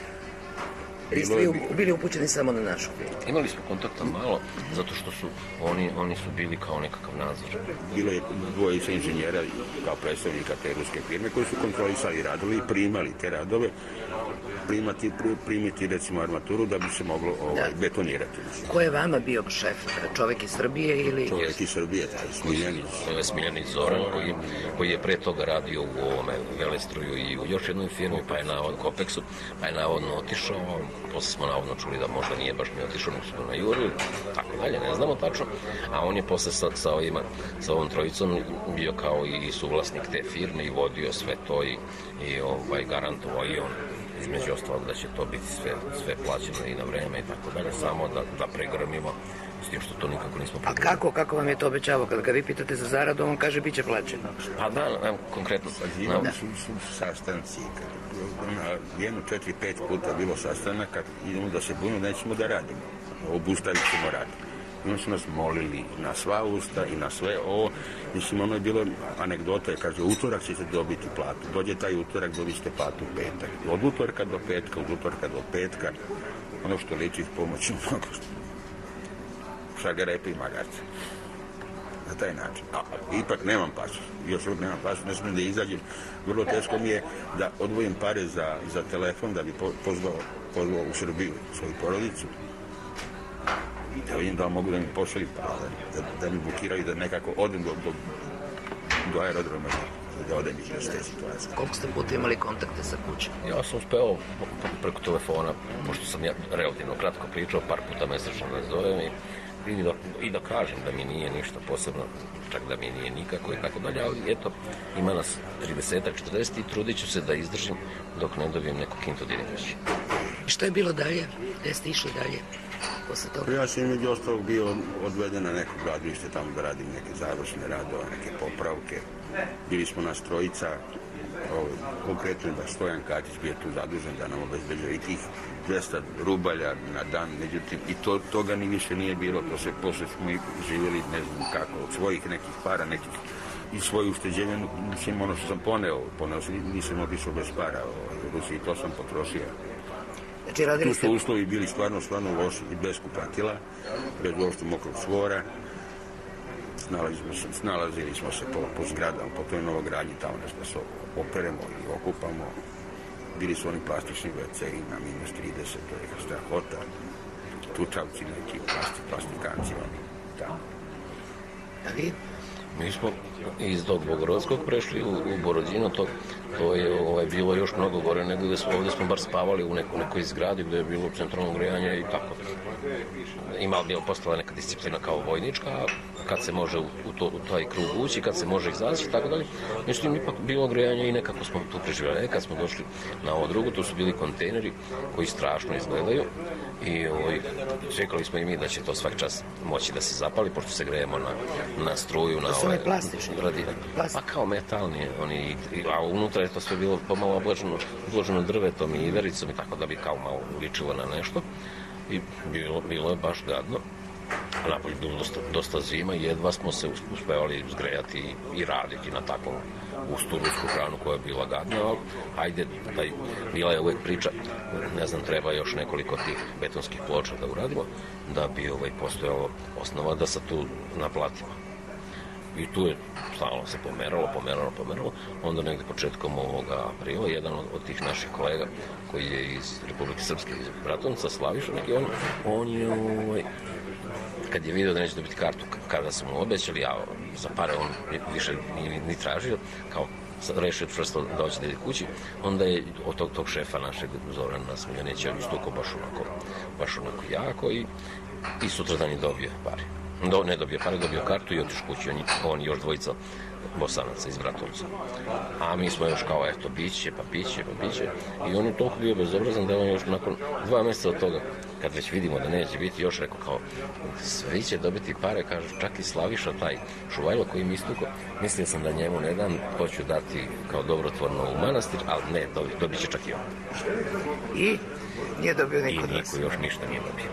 Ili ste vi bili upućeni samo na našu firmu? Imali smo kontakta malo, zato što su oni, oni su bili kao nekakav nadzor. Bilo je dvojica inženjera kao predstavnika te ruske firme koji su kontrolisali radove i primali te radove, primati, primiti recimo armaturu da bi se moglo ovaj, da. betonirati. Ko je vama bio šef? Čovek iz Srbije ili... Čovek iz Srbije, taj Smiljanić. To je Smiljanić Zoran koji, koji je pre toga radio u ovome Velestruju i u još jednoj firmi, pa je navodno Kopeksu, pa je navodno otišao. Posle smo navodno čuli da možda nije baš ni otišao, nego smo na juru, tako dalje, ne znamo tačno. A on je posle sa, sa, ovima, sa ovom trojicom bio kao i suvlasnik te firme i vodio sve to i, i ovaj, garantovao i on između ostalog da će to biti sve, sve plaćeno i na vreme i tako dalje, samo da, da pregrmimo, s tim što to nikako nismo pregrmili. A kako, kako vam je to obećavao? Kada ga vi pitate za zaradu, on kaže bit će plaćeno. Pa da, evo, konkretno. Imali su, su sastanci, na jedno četiri, pet puta bilo sastanaka, idemo da se bunimo, nećemo da radimo, obustavit ćemo rad. Oni su nas molili na sva usta i na sve ovo. Mislim, ono je bilo anegdota, je, kaže, utorak ćete dobiti platu. Dođe taj utorak, dobit ćete platu u petak. Od utorka do petka, od utorka do petka, ono što liči pomoći mnogo. Šargarepe i magarce. Na taj način. A, ipak nemam pasoš. Još uvijek nemam pasoš, ne smijem da izađem. Vrlo teško mi je da odvojim pare za, za telefon, da bi po, pozvao, pozvao u Srbiju svoju porodicu. Da vidim da mogu da mi pošalju para, da, da mi bukiraju da nekako odem do, do, do aerodroma, da odem iz te situacije. Koliko ste puta imali kontakte sa kućom? Ja sam uspeo preko telefona, pošto sam ja relativno kratko pričao, par puta mesečno da zovem i, i, da, i da kažem da mi nije ništa posebno, čak da mi nije nikako i tako dalje, ali eto, ima nas trideset četrdeset i trudit ću se da izdržim dok ne dobijem neku kintu direkući. I što je bilo dalje? Gde ste išli dalje? Ja sam među ostalog bio odveden na neko gradilište tamo da radim neke završne radove, neke popravke. Bili smo nas trojica, ovo, konkretno da Stojan Katić bio tu zadužen da nam obezbeđuje i tih dvesta rubalja na dan, međutim i to, toga ni više nije bilo, to se posle smo i živjeli ne znam kako, od svojih nekih para, nekih i svoju ušteđenje, mislim ono što sam poneo, poneo sam, nisam otišao bez para u Rusiji, to sam potrošio. Znači, radili tu su uslovi bili stvarno, stvarno loši i bez kupatila, bez uopšte mokrog čvora. Snalazili smo, snalazili smo se po, po zgradama, po toj novogradnji, tamo nešto se operemo i okupamo. Bili su oni plastični ve ce i na minus trideset, to je strahota. Tučavci neki, plasti, plastikanci, oni tamo. A vi? Mi smo iz tog Bogorodskog prešli u, u Borodino, to, to je ovaj, bilo još mnogo gore nego gde smo, ovde smo bar spavali u neko, nekoj zgradi gde je bilo centralno grejanje i tako. Ima bila postala neka disciplina kao vojnička, kad se može u, u, to, u taj krug ući, kad se može izaći i tako dalje. Mislim, ipak bilo grejanje i nekako smo tu preživjeli. Kad smo došli na ovo drugo, to su bili kontejneri koji strašno izgledaju i ovaj, čekali smo i mi da će to svaki čas moći da se zapali, pošto se grejemo na, na struju, na ove plastični. Pa kao metalni, oni, a unutra je to sve bilo pomalo obloženo, obloženo drvetom i ivericom i tako da bi kao malo ličilo na nešto. I bilo, bilo je baš gadno. Napolje bilo dosta, dosta zima i jedva smo se uspevali zgrejati i, i raditi na takvom gustu rusku hranu koja je bila gadna, ali ajde, taj, bila je uvek priča, ne znam, treba još nekoliko tih betonskih ploča da uradimo, da bi ovaj, postojalo osnova da se tu naplatimo. I tu je stalno se pomeralo, pomeralo, pomeralo. Onda negde početkom ovoga aprila, jedan od, od tih naših kolega koji je iz Republike Srpske, iz Bratunca, Slaviša neki, on, on je, ovaj, kad je vidio da neće dobiti kartu kada su mu obećali, ja za pare on više ni, ni tražio, kao rešio čvrsto da hoće da ide kući, onda je od tog, tog šefa našeg Zorana Smiljanića istukao baš onako, baš onako jako i, i sutradan je dobio pare. Do, ne dobio pare, dobio kartu i otiš kući. On, on još dvojica Bosanaca iz Bratovca. A mi smo još kao, eto, biće, pa biće, pa biće. I on je toliko bio bezobrazan da on još nakon dva mjeseca od toga, kad već vidimo da neće biti, još rekao kao, svi će dobiti pare, kaže, čak i Slaviša, taj Šuvajlo koji mi istuko. Mislio sam da njemu ne dam, hoću dati kao dobrotvorno u manastir, ali ne, dobit, dobit će čak i on. I nije dobio niko od vas. I niko još ništa nije dobio.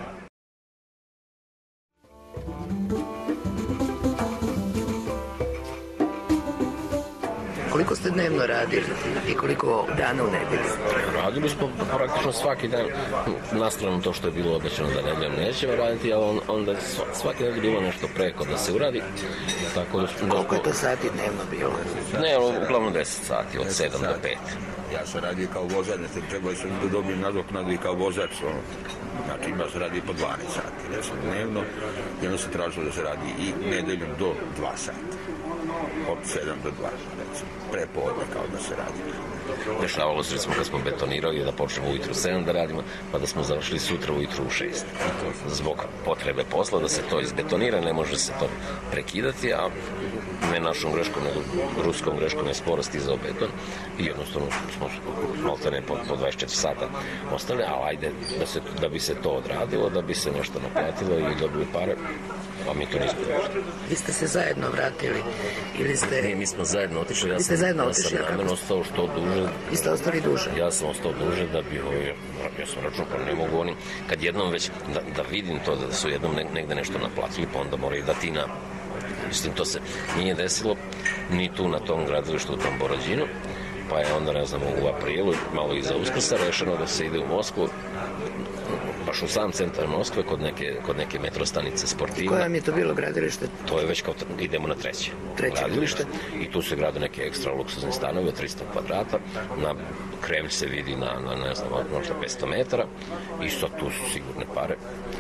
Koliko ste dnevno radili i koliko dana u nedelju? Radili smo praktično svaki dan, na stranu to što je bilo obećano da nedeljom nećemo raditi, ali on, onda svaki dan je bilo nešto preko da se uradi. Tako da smo, koliko je to sati dnevno bilo? Ne, uglavnom deset sati, od sedam do pet. Ja sam radio kao vozač, trebali sam da dobijem nadoknadu i kao vozač. Znači ima se radi po dvanaest sati, ja sam dnevno, i onda se tražilo da se radi i nedeljom do dva sata. Od sedam do dva, recimo, prepodne kao da se radi. Dešavalo se, recimo, kad smo betonirali da počnemo ujutru u sedam da radimo, pa da smo završili sutra ujutru u šest. Zbog potrebe posla da se to izbetonira, ne može se to prekidati, a ne našom greškom, nego ruskom greškom je sporosti za beton i jednostavno smo maltene po, po dvadeset četiri sata ostale, ali ajde da, se, da bi se to odradilo, da bi se nešto naplatilo i dobili pare, a mi to nismo dobili. Vi ste se zajedno vratili ili ste... Ne, mi smo zajedno otišli, ja vi sam, zajedno ja otišli, sam namjerno ostao što duže. Vi ste ostali duže? Ja sam ostao duže da bi, ovaj, ja sam račun, pa ne mogu oni, kad jednom već, da, da vidim to da su jednom negde nešto naplatili, pa onda moraju da ti na... Mislim, to se nije desilo ni tu na tom gradilištu u tom Borađinu, pa je onda, ne znam, u aprilu, malo iza Uskrsa, rešeno da se ide u Moskvu, baš u sam centar Moskve, kod neke, kod neke metrostanice Sportivna. Koje vam je to bilo gradilište? To je već kao, idemo na treće, treće gradilište i tu se grade neke ekstra luksuzni stanovi od tristo kvadrata, na Kremlj se vidi na, na ne znam, možda petsto metara i sad tu su sigurne pare.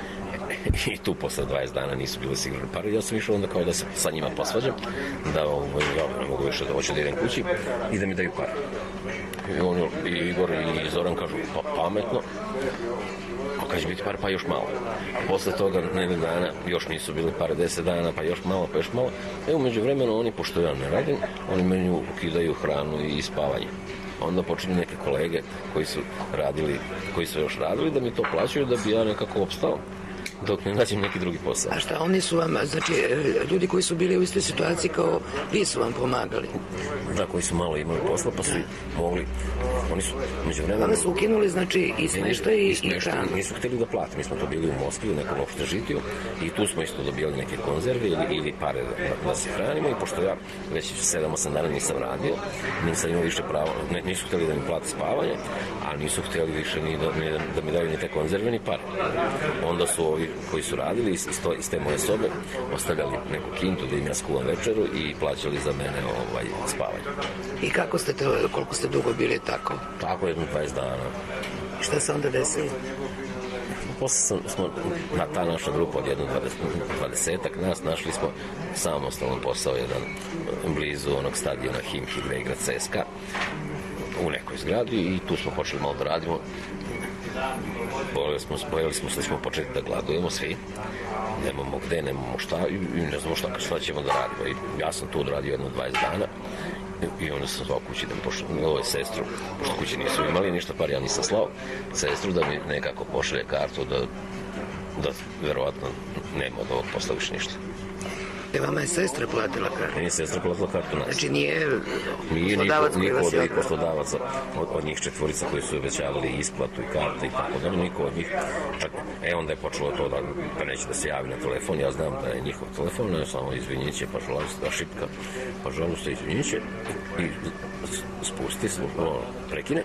I tu posle dvadeset dana nisu bile sigurne pare. Ja sam išao onda kao da se sa njima posvađam, da ovaj, ja ne mogu više da hoću da idem kući i da mi daju pare. I, on, i Igor i Zoran kažu, pa pametno, a kad će biti pare, pa još malo. Posle toga nedelju dana još nisu bile pare, deset dana, pa još malo, pa još malo. E, umeđu vremenu oni, pošto ja ne radim, oni meni ukidaju hranu i spavanje. Onda počinju neke kolege koji su radili, koji su još radili da mi to plaćaju da bi ja nekako opstao dok ne nađem neki drugi posao. A šta, oni su vam, znači, ljudi koji su bili u istoj situaciji kao vi su vam pomagali? Da, koji su malo imali posla, pa su mogli, oni su među vremenu... Oni su ukinuli, znači, i smeštaj i, i hranu. Nisu htjeli da plate, mi smo to bili u Moskvi, u nekom opštežitiju i tu smo isto dobijali neke konzerve ili, ili pare da, da se hranimo i pošto ja već sedam osam dana nisam radio, nisam imao više pravo, ne, nisu htjeli da mi plate spavanje, a nisu htjeli više ni da, ni da, da mi daju ni te konzerve ni pare. Onda su ovi koji su radili iz, to, iz te moje sobe ostavljali neku kintu da im ja skuvam večeru i plaćali za mene ovaj, spavanje. I kako ste to, koliko ste dugo bili tako? Tako jedno dvadeset dana. I šta se onda desilo? Posle smo, na ta naša grupa od jedno dvadesetak nas, našli smo samostalno posao jedan blizu onog stadiona Himki gde igra C S K A u nekoj zgradi i tu smo počeli malo da radimo. Bojali smo, bojali smo se da ćemo početi da gladujemo svi, nemamo gde, nemamo šta i ne znamo šta, šta ćemo da radimo. I ja sam tu odradio jedno dvadeset dana i onda sam zvao kući da mi pošle, ovoj sestru, pošto kući nisu imali ništa par, ja nisam slao sestru da mi nekako pošalje kartu da, da verovatno nema od ovog posla više ništa. E, vama je sestra platila kartu? Nije sestra platila kartu nas. Znači nije poslodavac koji vas je odbrao? Niko od poslodavaca, od, od njih četvorica koji su obećavali isplatu i kartu i tako da, niko od njih. Čak, e, onda je počelo to da, da neće da se javi na telefon, ja znam da je njihov telefon, ne samo izvinjiće, pa žalost, šipka, pa žalost, izvinjiće i spusti, prekine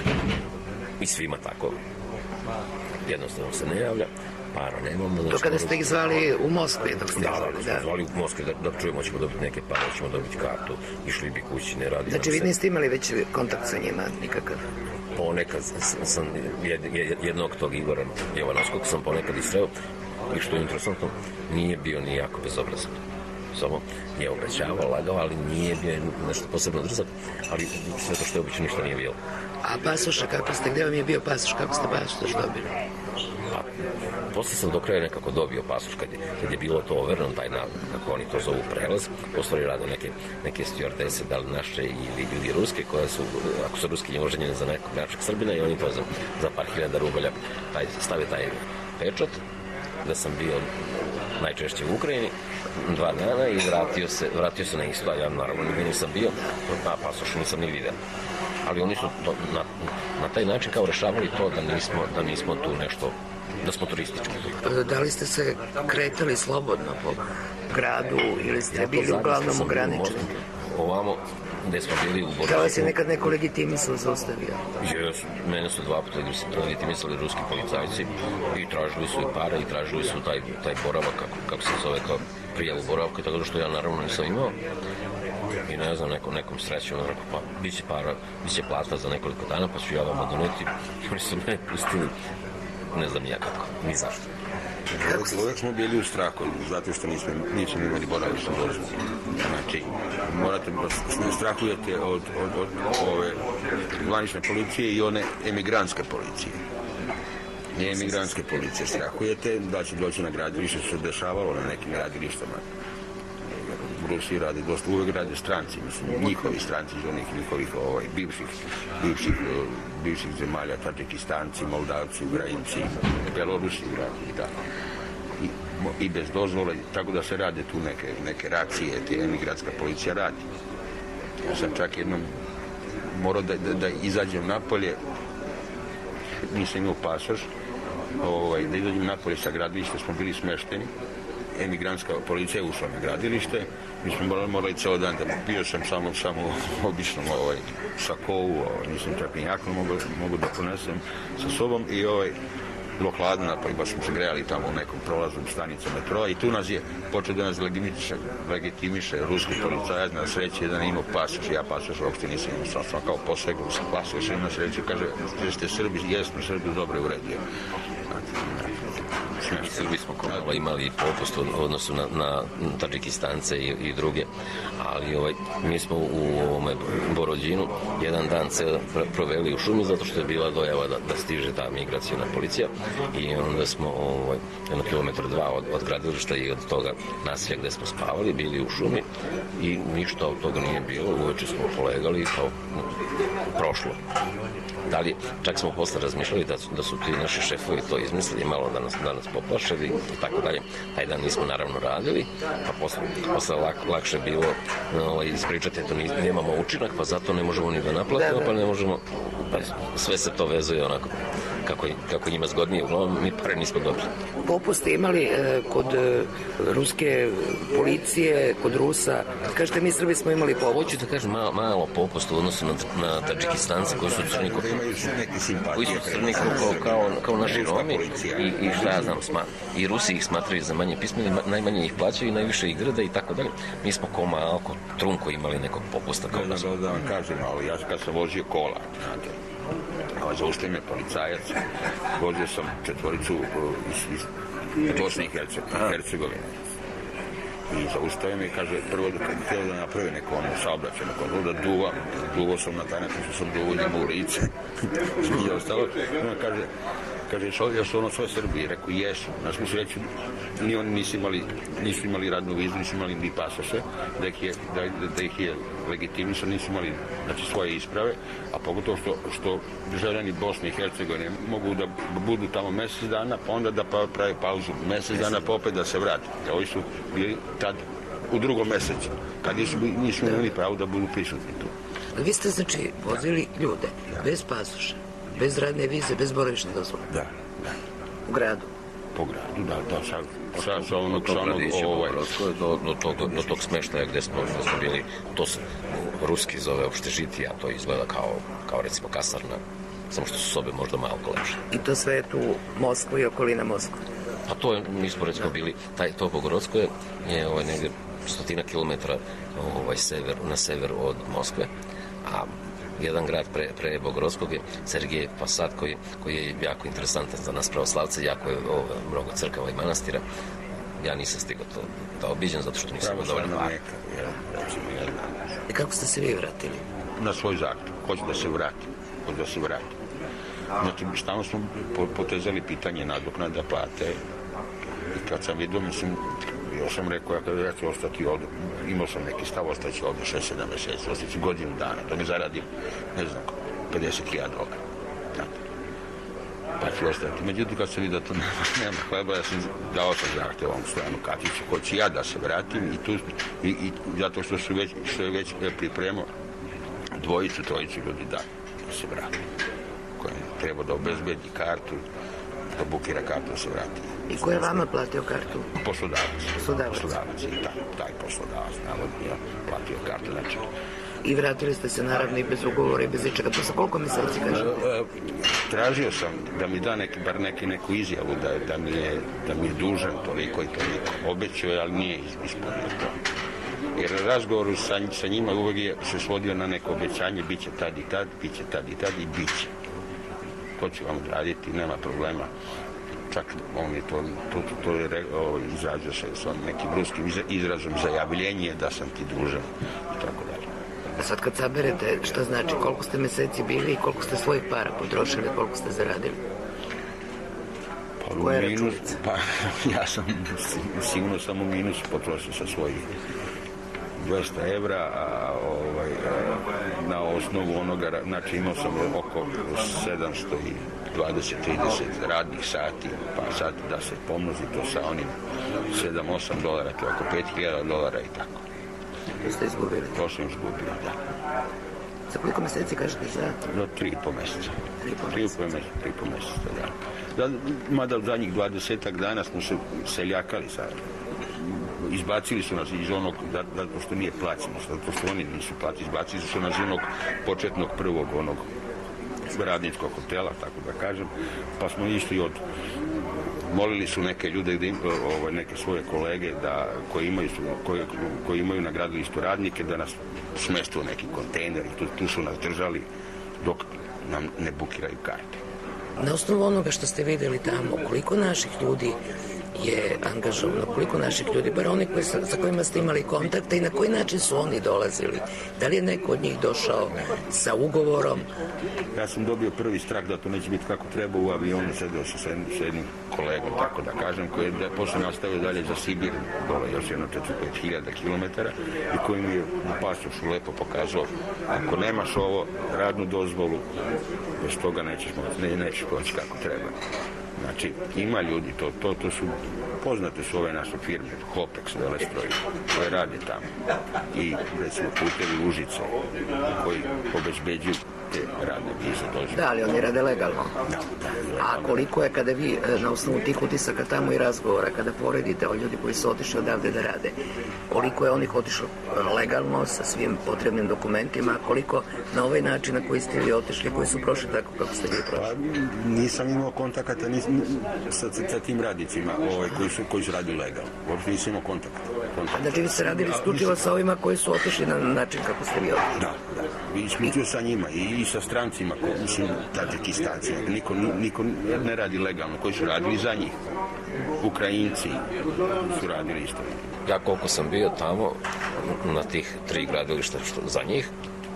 i svima tako. Jednostavno se ne javlja. Para nemamo. Znači, to kada ste ih zvali u Moskvi dok ste da, zvali, da, da. zvali u Moskvi da, da čujemo, ćemo dobiti neke pare, ćemo dobiti kartu, išli bi kući, ne radi. Znači vi niste imali već kontakt sa njima nikakav? Ponekad sam jed, jednog tog Igora Jovanovskog sam ponekad isreo i što je interesantno, nije bio ni jako bezobrazan. Samo je obećavao, lagao, ali nije bio nešto posebno drzak, ali sve to što je obično ništa nije bilo. A pasoša, kako ste, gde vam je bio pasoš, kako ste pasoš dobili? Pa, Posle sam do kraja nekako dobio pasoš kad je, kad je bilo to overeno, taj na, kako oni to zovu prelaz, u stvari rade neke, neke stjuardese, da li naše ili ljudi ruske, koje su, ako su ruski, oženjene za nekog našeg Srbina i oni to za, za par hiljada rubalja taj, stave taj pečat, da sam bio najčešće u Ukrajini dva dana i vratio se, vratio se na isto, a ja naravno nigdje nisam bio, a pasoš nisam ni vidio. Ali oni su to, na, na taj način kao rešavali to da nismo, da nismo tu nešto, da smo turistički. Da li ste se kretali slobodno po gradu ili ste ja bili uglavnom ograničeni? Ovamo gde smo bili u Boraku. Da li se nekad neko legitimisao zaustavio? Jes, mene su dva puta legitimisali ruski policajci i tražili su i pare i tražili su taj, taj boravak, kako, kako se zove, kao prijavu boravka, tako da što ja naravno nisam imao. I ne znam, nekom, nekom srećom, on rekao, pa bit će para, bit će plata za nekoliko dana, pa ću ja vam doneti. I oni su mene pustili, ne znam ja kako, ni zašto. Uvijek smo bili u strahu, zato što nismo, nismo imali boravišnu dozvolu. Znači, morate, strahujete od, od, od ove zvanične policije i one emigrantske policije. Ne emigrantske policije strahujete da će doći na gradilište, što se dešavalo na nekim gradilištama. U Rusiji rade dosta, uvijek rade stranci, mislim, njihovi stranci iz onih njihovih ovaj, bivših, bivših, bivših zemalja, Tadžikistanci, Moldavci, Ukrajinci, Belorusi i tako. I, I bez dozvole, tako da se rade tu neke, neke racije, te emigratska policija radi. Ja sam čak jednom morao da, da, da izađem napolje, nisam imao pasoš, ovaj, da izađem napolje sa gradilišta, smo bili smešteni. Emigrantska policija je ušla na gradilište, mi smo morali, morali ceo dan da bio sam samo, samo običnom ovaj, sakovu, ovaj, nisam čak ni jaknu mogu, mogu da ponesem sa sobom i ovaj, bilo hladno napolje, baš smo se grejali tamo u nekom prolaznom stanicu metroa i tu nas je počeo da nas legitimiše, legitimiše ruski policajac, na sreći jedan imao pasoš, ja pasoš uopšte nisam imao, sam, sam kao posegao sa pasošem, na sreći kaže, jeste Srbi, jesmo Srbi, dobro je uredio. I Srbi smo kao imali popust u odnosu na, na Tadžikistance i, i druge, ali ovaj, mi smo u ovome Borodinu jedan dan ceo proveli u šumi zato što je bila dojava da, da stiže ta migracijna policija i onda smo ovaj, jedno kilometar dva od, od gradilišta i od toga naselja gde smo spavali, bili u šumi i ništa od toga nije bilo, uveče smo polegali i kao prošlo. Da li, čak smo posle razmišljali da su, da su ti naši šefovi to izmislili malo da nas, da nas poplašili i tako dalje. Taj dan nismo naravno radili, pa posle, posle lak, lakše bilo no, ispričati, eto nemamo učinak, pa zato ne možemo ni da naplatimo, pa ne možemo, pa sve se to vezuje onako kako, kako njima zgodnije, uglavnom mi pare nismo dobili. Popust ste imali e, kod e, ruske policije, kod Rusa, kažete mi Srbi smo imali popust? Hoću da kažem malo, malo popust u odnosu na, na Tadžikistance koji su crni koji su crni kao, kao, kao naši Romi i, i šta ja znam, sma, i Rusi ih smatraju za manje pismeni, najmanje ih plaćaju i najviše ih grda i tako dalje. Mi smo ko malko trunko imali nekog popusta. Kao ne znam da vam kažem, ali ja kad sam vozio kola, znate, ovaj zaustavi me policajac, vozio sam četvoricu iz, iz Bosne i Hercegovine. I zaustavio me i kaže, prvo da kad htio da napravi neko ono saobraćaj, neko ono da duva, duvao sam na taj način što sam duvao njemu u lice. I ostalo, ona kaže, kaže, jesu ono svoje Srbije? Rekao, jesu. Znaš mi se reći, ni oni nisu imali, nisu imali radnu vizu, nisu imali ni pasoše, da ih je, da, da ih je legitimisao, nisu imali znači, svoje isprave, a pogotovo što, što državljani Bosne i Hercegovine mogu da budu tamo mesec dana, pa onda da pa, pravi pauzu mesec dana, pa opet da se vrati. Ovi su bili tad u drugom mesecu, kad nisu, nisu imali pravo da budu prisutni tu. Vi ste, znači, vozili ljude bez pasoša, bez radne vize, bez boravišne dozvole? Da, da. U gradu? Po gradu, da, da, sa, sa, sa onog, sa onog, ovaj... Do, do, tog, do tog smeštaja gde smo, gde smo bili, to se ruski zove opštežitija, to izgleda kao, kao recimo kasarna, samo što su sobe možda malo lepše. I to sve je tu Moskva i okolina Moskva? Pa to je, mi smo recimo bili, taj, to Bogorodsko je, je ovaj, negde stotina kilometara ovaj, sever, na sever od Moskve, a jedan grad pre, pre Bogorodskog je Sergej Posad koji, koji je jako interesantan za nas pravoslavce, jako je ovo, mnogo crkava i manastira. Ja nisam stigao to da obiđem zato što nisam dovoljno var. I kako ste se vi vratili? Na svoj zahtev. Hoću da se vratim. Hoću da se vratim. Znači, stalno smo potezali pitanje nadoknada plate i kad sam vidio, mislim, još sam rekao, ja ću ostati ovdje, imao sam neki stav, ostaći ovdje šest sedam mjeseci, ostaći godinu dana, da mi zaradim, ne znam, pedeset hiljada dolara. Pa ću ostati. Međutim, kad sam vidio da to nema, nema hleba, ja sam dao sam zahtjev ovom Stojanu Katiću, hoću ja da se vratim i, tu, i, i zato što, su već, što je već pripremao dvojicu, trojicu ljudi da, da se vratim. Kojem treba da obezbedi kartu, da bukira kartu da se vrati. I ko je vama platio kartu? Poslodavac. Poslodavac. Poslodavac i taj, taj poslodavac, navodno, ja platio kartu, znači. I vratili ste se naravno i bez ugovora i bez ičega. To sa koliko mjeseci kažete? Tražio sam da mi da neki, bar neki, neku izjavu da, da, mi je, da mi je dužan toliko i toliko. Obećao je, ali nije ispunio to. Jer razgovor sa, sa njima uvijek je se svodio na neko obećanje, bit će tad i tad, bit će tad i tad i bit će. To ću vam raditi, nema problema. Čak on je to, to, to je o, izrazio se sa nekim ruskim izrazom zajavljenje da sam ti dužan i tako dalje. A sad kad saberete, šta znači, koliko ste mjeseci bili i koliko ste svojih para potrošili, koliko ste zaradili? Pa u minus, pa ja sam sigurno sam u minusu potrošio sa svojih dvesta evra, a ovaj, na osnovu onoga, znači imao sam oko sedamsto dvadeset trideset radnih sati, pa sad da se pomnoži to sa onim sedam osam dolara, to je oko pet hiljada dolara i tako. To ste izgubili? To sam izgubili, da. Za koliko mjeseci kažete za? Do tri i po mjeseca. Tri i po mjeseca, da. da. Mada od zadnjih dvadesetak dana smo se seljakali sad. Izbacili su nas iz onog, zato što nije plaćeno, zato što oni nisu plaćeni, izbacili su nas iz onog početnog prvog onog radničkog hotela, tako da kažem, pa smo išli od, molili su neke ljude, da im, ovaj, neke svoje kolege da, koji, imaju, koji, koji imaju na gradilištu radnike da nas smjeste u neki kontejner i tu, tu su nas držali dok nam ne bukiraju karte. Na osnovu onoga što ste vidjeli tamo, koliko naših ljudi je angažovano, koliko naših ljudi, bar oni koji, sa kojima ste imali kontakte i na koji način su oni dolazili? Da li je neko od njih došao sa ugovorom? Ja sam dobio prvi strah da to neće biti kako treba u avionu, sedio sam sa jednim kolegom, tako da kažem, koji je posle nastavio dalje za Sibir, dole još jedno četiri do pet hiljada kilometara i koji mi je u pasošu lepo pokazao, ako nemaš ovo, radnu dozvolu, bez toga nećeš, ne, nećeš poći kako treba. Znači, ima ljudi, to, to, to su, poznate su ove naše firme, Hopex, Velestroj, koje rade tamo. I, recimo, Putevi Užice, koji obezbeđuju te radne vize dozvole. Da, ali oni rade legalno. Da, da. A koliko je kada vi, na osnovu tih utisaka tamo i razgovora, kada poredite o ljudi koji su otišli odavde da rade, koliko je onih otišlo legalno, sa svim potrebnim dokumentima, a koliko na ovaj način na koji ste vi otišli, koji su prošli tako kako ste vi prošli? Pa, nisam imao kontakata nis, sa, sa tim radnicima ovaj, koji, su, koji su radili legalno. Uopšte nisam imao kontakata. Kontakt. Znači vi ste radili isključivo sa ovima koji su otišli na način kako ste vi otišli? Da, da. Isključivo sa njima i, i sa strancima, koji, mislim, Tadžikistanci. Niko, niko ne radi legalno, koji su radili za njih. Ukrajinci su radili isto. Ja koliko sam bio tamo, na tih tri gradilišta što, za njih,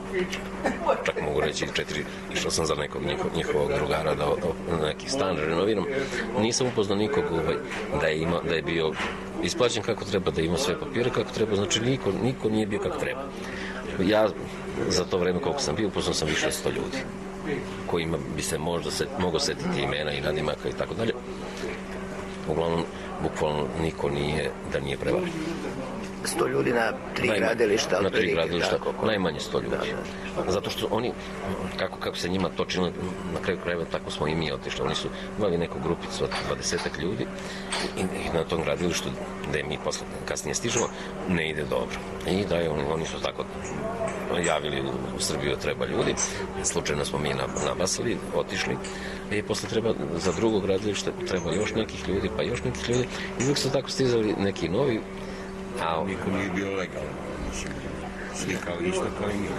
čak mogu reći četiri, išao sam za nekog njihov, njihovog drugara da, da neki stan renoviram, nisam upoznao nikog ovaj, da, je ima, da je bio isplaćen kako treba, da ima sve papire kako treba, znači niko, niko nije bio kako treba. Ja za to vreme koliko sam bio upoznao sam više od sto ljudi kojima bi se možda se, mogao setiti imena i nadimaka i tako dalje. Uglavnom, bukvalno niko nije da nije prevaren. Sto ljudi na tri najmanje, gradilišta? Na tri gradilišta, tako, najmanje sto ljudi. Da, da. Zato što oni, kako, kako se njima točilo, na kraju krajeva tako smo i mi otišli. Oni su imali neku grupicu od dvadesetak ljudi i, i na tom gradilištu gde mi posle, kasnije stižemo, ne ide dobro. I da je, oni, oni su tako javili u Srbiju da treba ljudi. Slučajno smo mi nabasili, otišli. I posle treba, za drugo gradilište treba još nekih ljudi, pa još nekih ljudi. I uvijek su tako stizali neki novi. A niko nije bio legalno. svi kao isto kao i mi.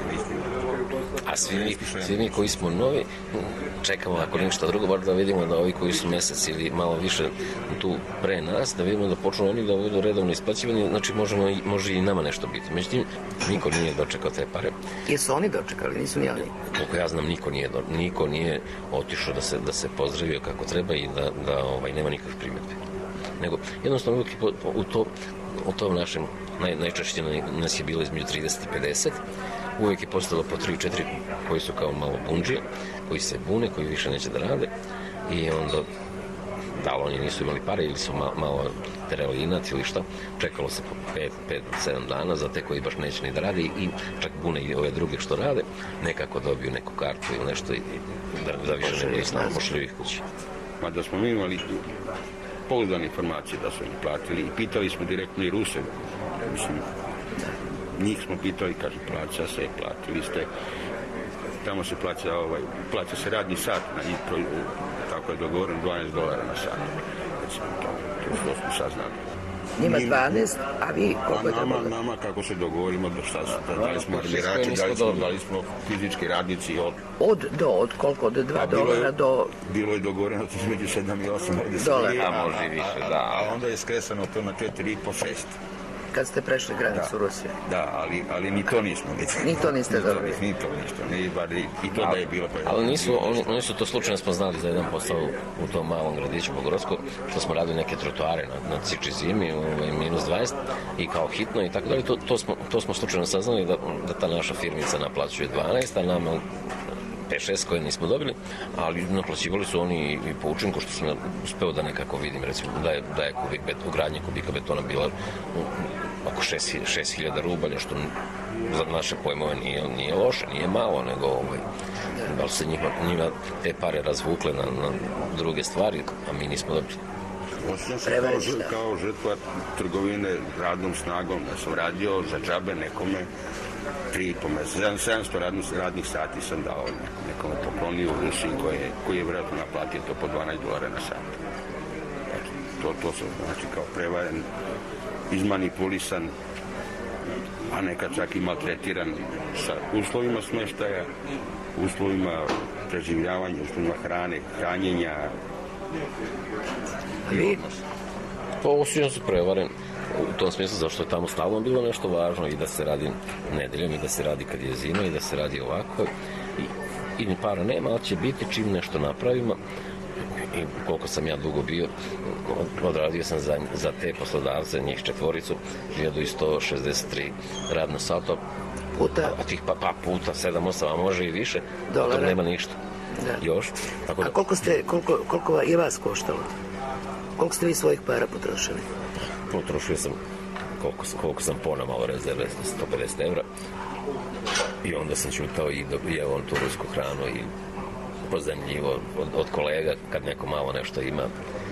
A svi mi, svi mi koji smo novi, čekamo ako ništa drugo, bar da vidimo da ovi koji su mesec ili malo više tu pre nas, da vidimo da počnu oni da budu redovno isplaćivani, znači možemo, može i nama nešto biti. Međutim, niko nije dočekao te pare. Jesu oni dočekali, nisu ni oni? Koliko ja znam, niko nije, do, niko nije otišao da se, da se pozdravio kako treba i da, da ovaj, nema nikakve primjedbe. Nego, jednostavno uvijek u, to, u tom našem, naj, najčešće nas je bilo između trideset i pedeset, uvijek je postalo po tri četiri koji su kao malo bunđije, koji se bune, koji više neće da rade i onda da li oni nisu imali pare ili su malo, malo terali inat ili šta, čekalo se po pet do sedam dana za te koji baš neće ni da rade i čak bune i ove druge što rade, nekako dobiju neku kartu ili nešto i da, da više ne budu s nama pošljivih kući. Ma da smo mi imali pouzdane informacije da su oni platili i pitali smo direktno i Ruse, mislim, njih smo pitali, kaže, plaća se, platili ste, tamo se plaća, ovaj, plaća se radni sat, na, i pro, tako je dogovoreno dvanaest dolara na sat. Recimo, to, to što smo saznali. Njima dvanaest, a vi koliko je nama, trebalo? nama kako se dogovorimo, da šta su, da, da li smo armirači, da li smo, da li smo fizički radnici. Od, od do, od koliko? Od dva dolara je, do... Bilo je dogovoreno između sedam i osam dolara. A može i više, da. A, a onda je skresano to na četiri i po šest. Kad ste prešli granicu da, Rusije. Da, ali, ali ni to nismo vidjeli. Ni to niste dobili. Ni to ništa, ni bar i, i to ali, da je bilo. Pa ali nisu, oni, oni su to slučajno smo znali za jedan posao u tom malom gradiću Bogorodsko, što smo radili neke trotoare na, na Ciči zimi, u minus dvadeset i kao hitno i tako dalje. To, to, smo, to smo slučajno saznali da, da ta naša firmica naplaćuje dvanaest, a nama pet šest koje nismo dobili, ali naplaćivali su oni i po učinku što sam uspeo da nekako vidim, recimo da je, da je kubik bet, ugradnje kubika betona bila oko šest hiljada rubalja, što za naše pojmove nije, nije loše, nije malo, nego ovaj, da li se njima, njima te pare razvukle na, na druge stvari, a mi nismo dobili. Osjećam se kao, žr, kao žrtva trgovine radnom snagom, da sam radio za džabe nekome tri i po meseca, sedamsto radnih, radnih sati sam dao nekome poklonio u Rusiji koji je, koji je vjerojatno naplatio to po dvanaest dolara na sat. Znači, to, to sam znači kao prevaren, izmanipulisan, a nekad čak i maltretiran sa uslovima smještaja, uslovima preživljavanja, uslovima hrane, hranjenja. Vi? Pa osjećam se prevaren u tom smislu zašto je tamo stalno bilo nešto važno i da se radi nedeljom i da se radi kad je zima i da se radi ovako i, i ni para nema, ali će biti čim nešto napravimo i koliko sam ja dugo bio odradio sam za, za te poslodavce, njih četvoricu hiljadu sto šezdeset tri radno sata puta a tih pa, pa puta sedam osam, a može i više dolara. Potom nema ništa da. Još tako da... A koliko, ste, koliko, koliko je vas koštalo? Koliko ste vi svojih para potrošili? Potrošio sam koliko, koliko sam pona malo rezerve, sto pedeset evra i onda sam čutao i jeo on tu rusku hranu i pozemljivo od, od kolega kad neko malo nešto ima.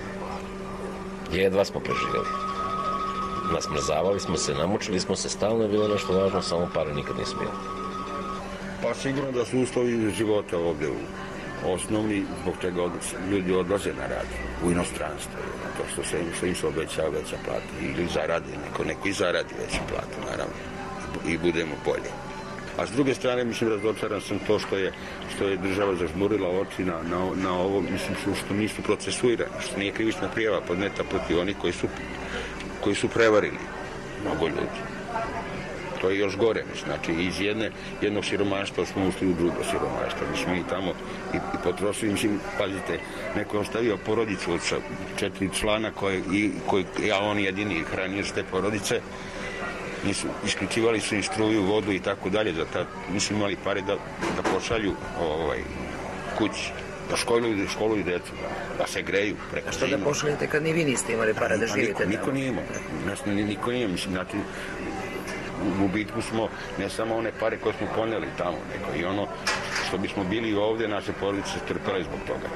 Jedva smo preživjeli. Nasmrzavali smo se, namučili smo se, stalno je bilo nešto važno, samo pare nikad nismo imali. Pa sigurno da su uslovi života ovdje osnovni zbog čega od, ljudi odlaze na rad u inostranstvo. To što se im, što im se obećava veća plata ili zaradi, neko, neko i zaradi veću platu, naravno, i budemo bolje. A s druge strane, mislim, razočaran sam to što je, što je država zažmurila oči na, na, na ovo, mislim, što nisu procesuirani, što nije krivična prijava podneta protiv onih koji su, koji su prevarili mnogo ljudi. To je još gore, mislim, znači iz jedne, jednog siromaštva smo ušli u drugo siromaštvo, mislim, mi tamo i, i potrošili, mislim, pazite, neko je ostavio porodicu od četiri člana koje, i, koje ja on jedini hranio s te porodice, nisu, isključivali su im struju, vodu i tako dalje, da ta, nisu imali pare da, da pošalju ovaj, kući, da školuju, školuju decu, da se greju preko zima. A što da pošaljete kad ni vi niste imali para da živite tamo? Niko nije imao, niko nije imao, mislim, znači, u gubitku smo ne samo one pare koje smo poneli tamo, nego i ono što bismo bili ovdje, naše porodice trpele zbog toga.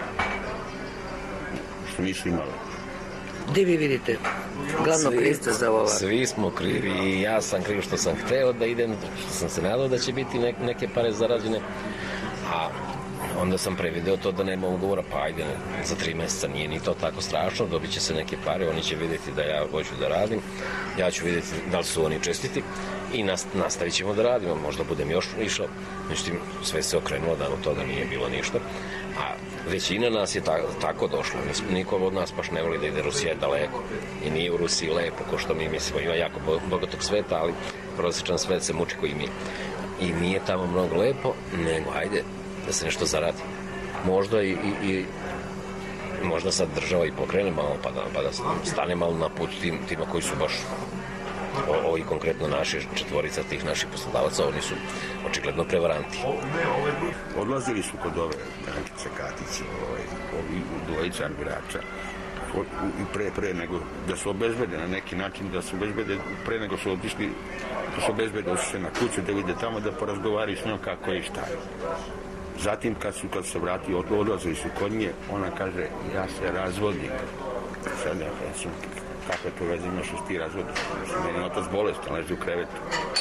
Što nisu imali. Gdje vi vidite glavno krivca za ovo? Svi smo krivi i ja sam kriv što sam hteo da idem, što sam se nadao da će biti neke pare zarađene, a onda sam prevideo to da nema ugovora, pa ajde, za tri meseca nije ni to tako strašno, dobit će se neke pare, oni će vidjeti da ja hoću da radim, ja ću vidjeti da li su oni čestiti i nastavit ćemo da radimo, možda budem još išao. Međutim, sve se okrenulo da od toga nije bilo ništa, a većina nas je ta, tako došla. Niko od nas baš ne voli da ide, Rusija je daleko i nije u Rusiji lepo, ko što mi mislimo, ima jako bogatog sveta, ali prosječan svet se muči koji mi. I nije tamo mnogo lepo, nego ajde da se nešto zaradi. Možda i, i, i možda sad država i pokrene malo, pa da, pa da stane malo na put tim, tima koji su baš o, ovi konkretno naši četvorica tih naših poslodavaca, oni su očigledno prevaranti. Odlazili su kod ove Brankice Katić, ovaj, ovi dvojica armirača, i pre, pre nego da su obezbede na neki način, da su obezbede pre nego su otišli, da su obezbede otišli na kuću, da vide tamo, da porazgovaraju s njom kako je i šta je. Zatim kad su, kad se vrati, odlazili su kod nje, ona kaže, ja se razvodim. Sad ja kažem, kakve to veze imaš što ti razvodiš? Meni je otac bolestan, leži u krevetu.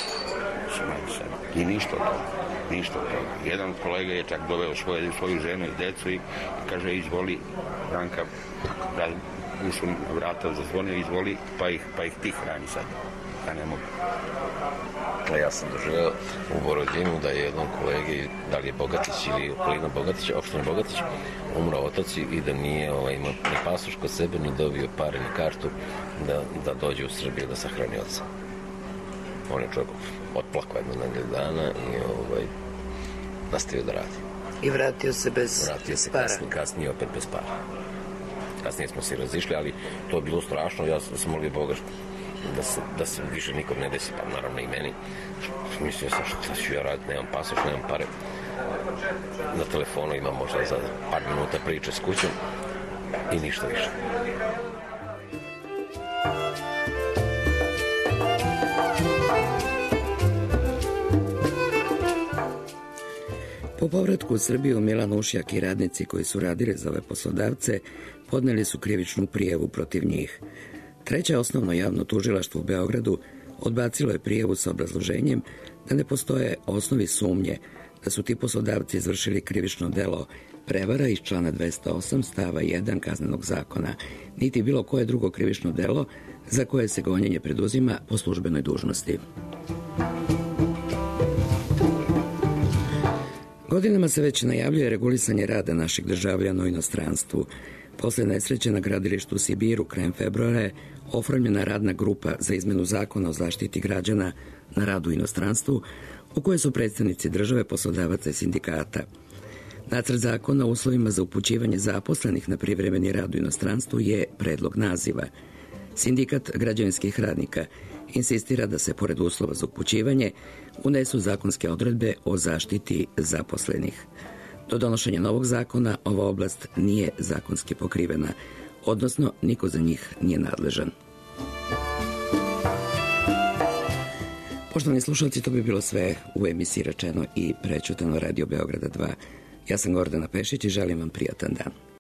I ništa od toga, ništa od toga. Jedan kolega je čak doveo svoje, svoju ženu i decu i kaže, izvoli, Branka, da ušu na vrata, zazvonio, izvoli, pa ih, pa ih ti hrani sad. Ja ne mogu. Ja sam doživeo u Borodinu da je jednom kolegi, da li je Bogatić ili okolina Bogatića, opština Bogatić, umrao otac i da nije ovaj, imao ni pasoš kod sebe, ni dobio pare, ni kartu da, da dođe u Srbiju da sahrani oca. On je čovjek otplakao jedno na nedelju dana i ovaj, nastavio da radi. I vratio se bez vratio se para. Kasnije, kasnije opet bez para. Kasnije smo se razišli, ali to je bilo strašno. Ja sam molio Boga da se, da se više nikom ne desi, pa naravno i meni. Mislio sam šta ću ja raditi, nemam pasoš, nemam pare. Na telefonu imam možda za par minuta priče s kućom i ništa više. Po povratku u Srbiju Milan Ušjak i radnici koji su radili za ove poslodavce podneli su krivičnu prijavu protiv njih. Treće osnovno javno tužilaštvo u Beogradu odbacilo je prijavu sa obrazloženjem da ne postoje osnovi sumnje da su ti poslodavci izvršili krivično delo prevara iz člana dvesta osam stava jedan Kaznenog zakona, niti bilo koje drugo krivično delo za koje se gonjenje preduzima po službenoj dužnosti. Godinama se već najavljuje regulisanje rada naših državljana u inostranstvu. Posle nesreće na gradilištu u Sibiru krajem februara je oformljena radna grupa za izmenu zakona o zaštiti građana na radu u inostranstvu, u kojoj su predstavnici države, poslodavaca i sindikata. Nacrt zakona o uslovima za upućivanje zaposlenih na privremeni rad u inostranstvu je predlog naziva. Sindikat građevinskih radnika insistira da se, pored uslova za upućivanje, unesu zakonske odredbe o zaštiti zaposlenih. Do donošenja novog zakona ova oblast nije zakonski pokrivena, odnosno niko za njih nije nadležan. Poštovani slušalci, to bi bilo sve u emisiji Rečeno i prećutano Radio Beograda dva. Ja sam Gordana Pešić i želim vam prijatan dan.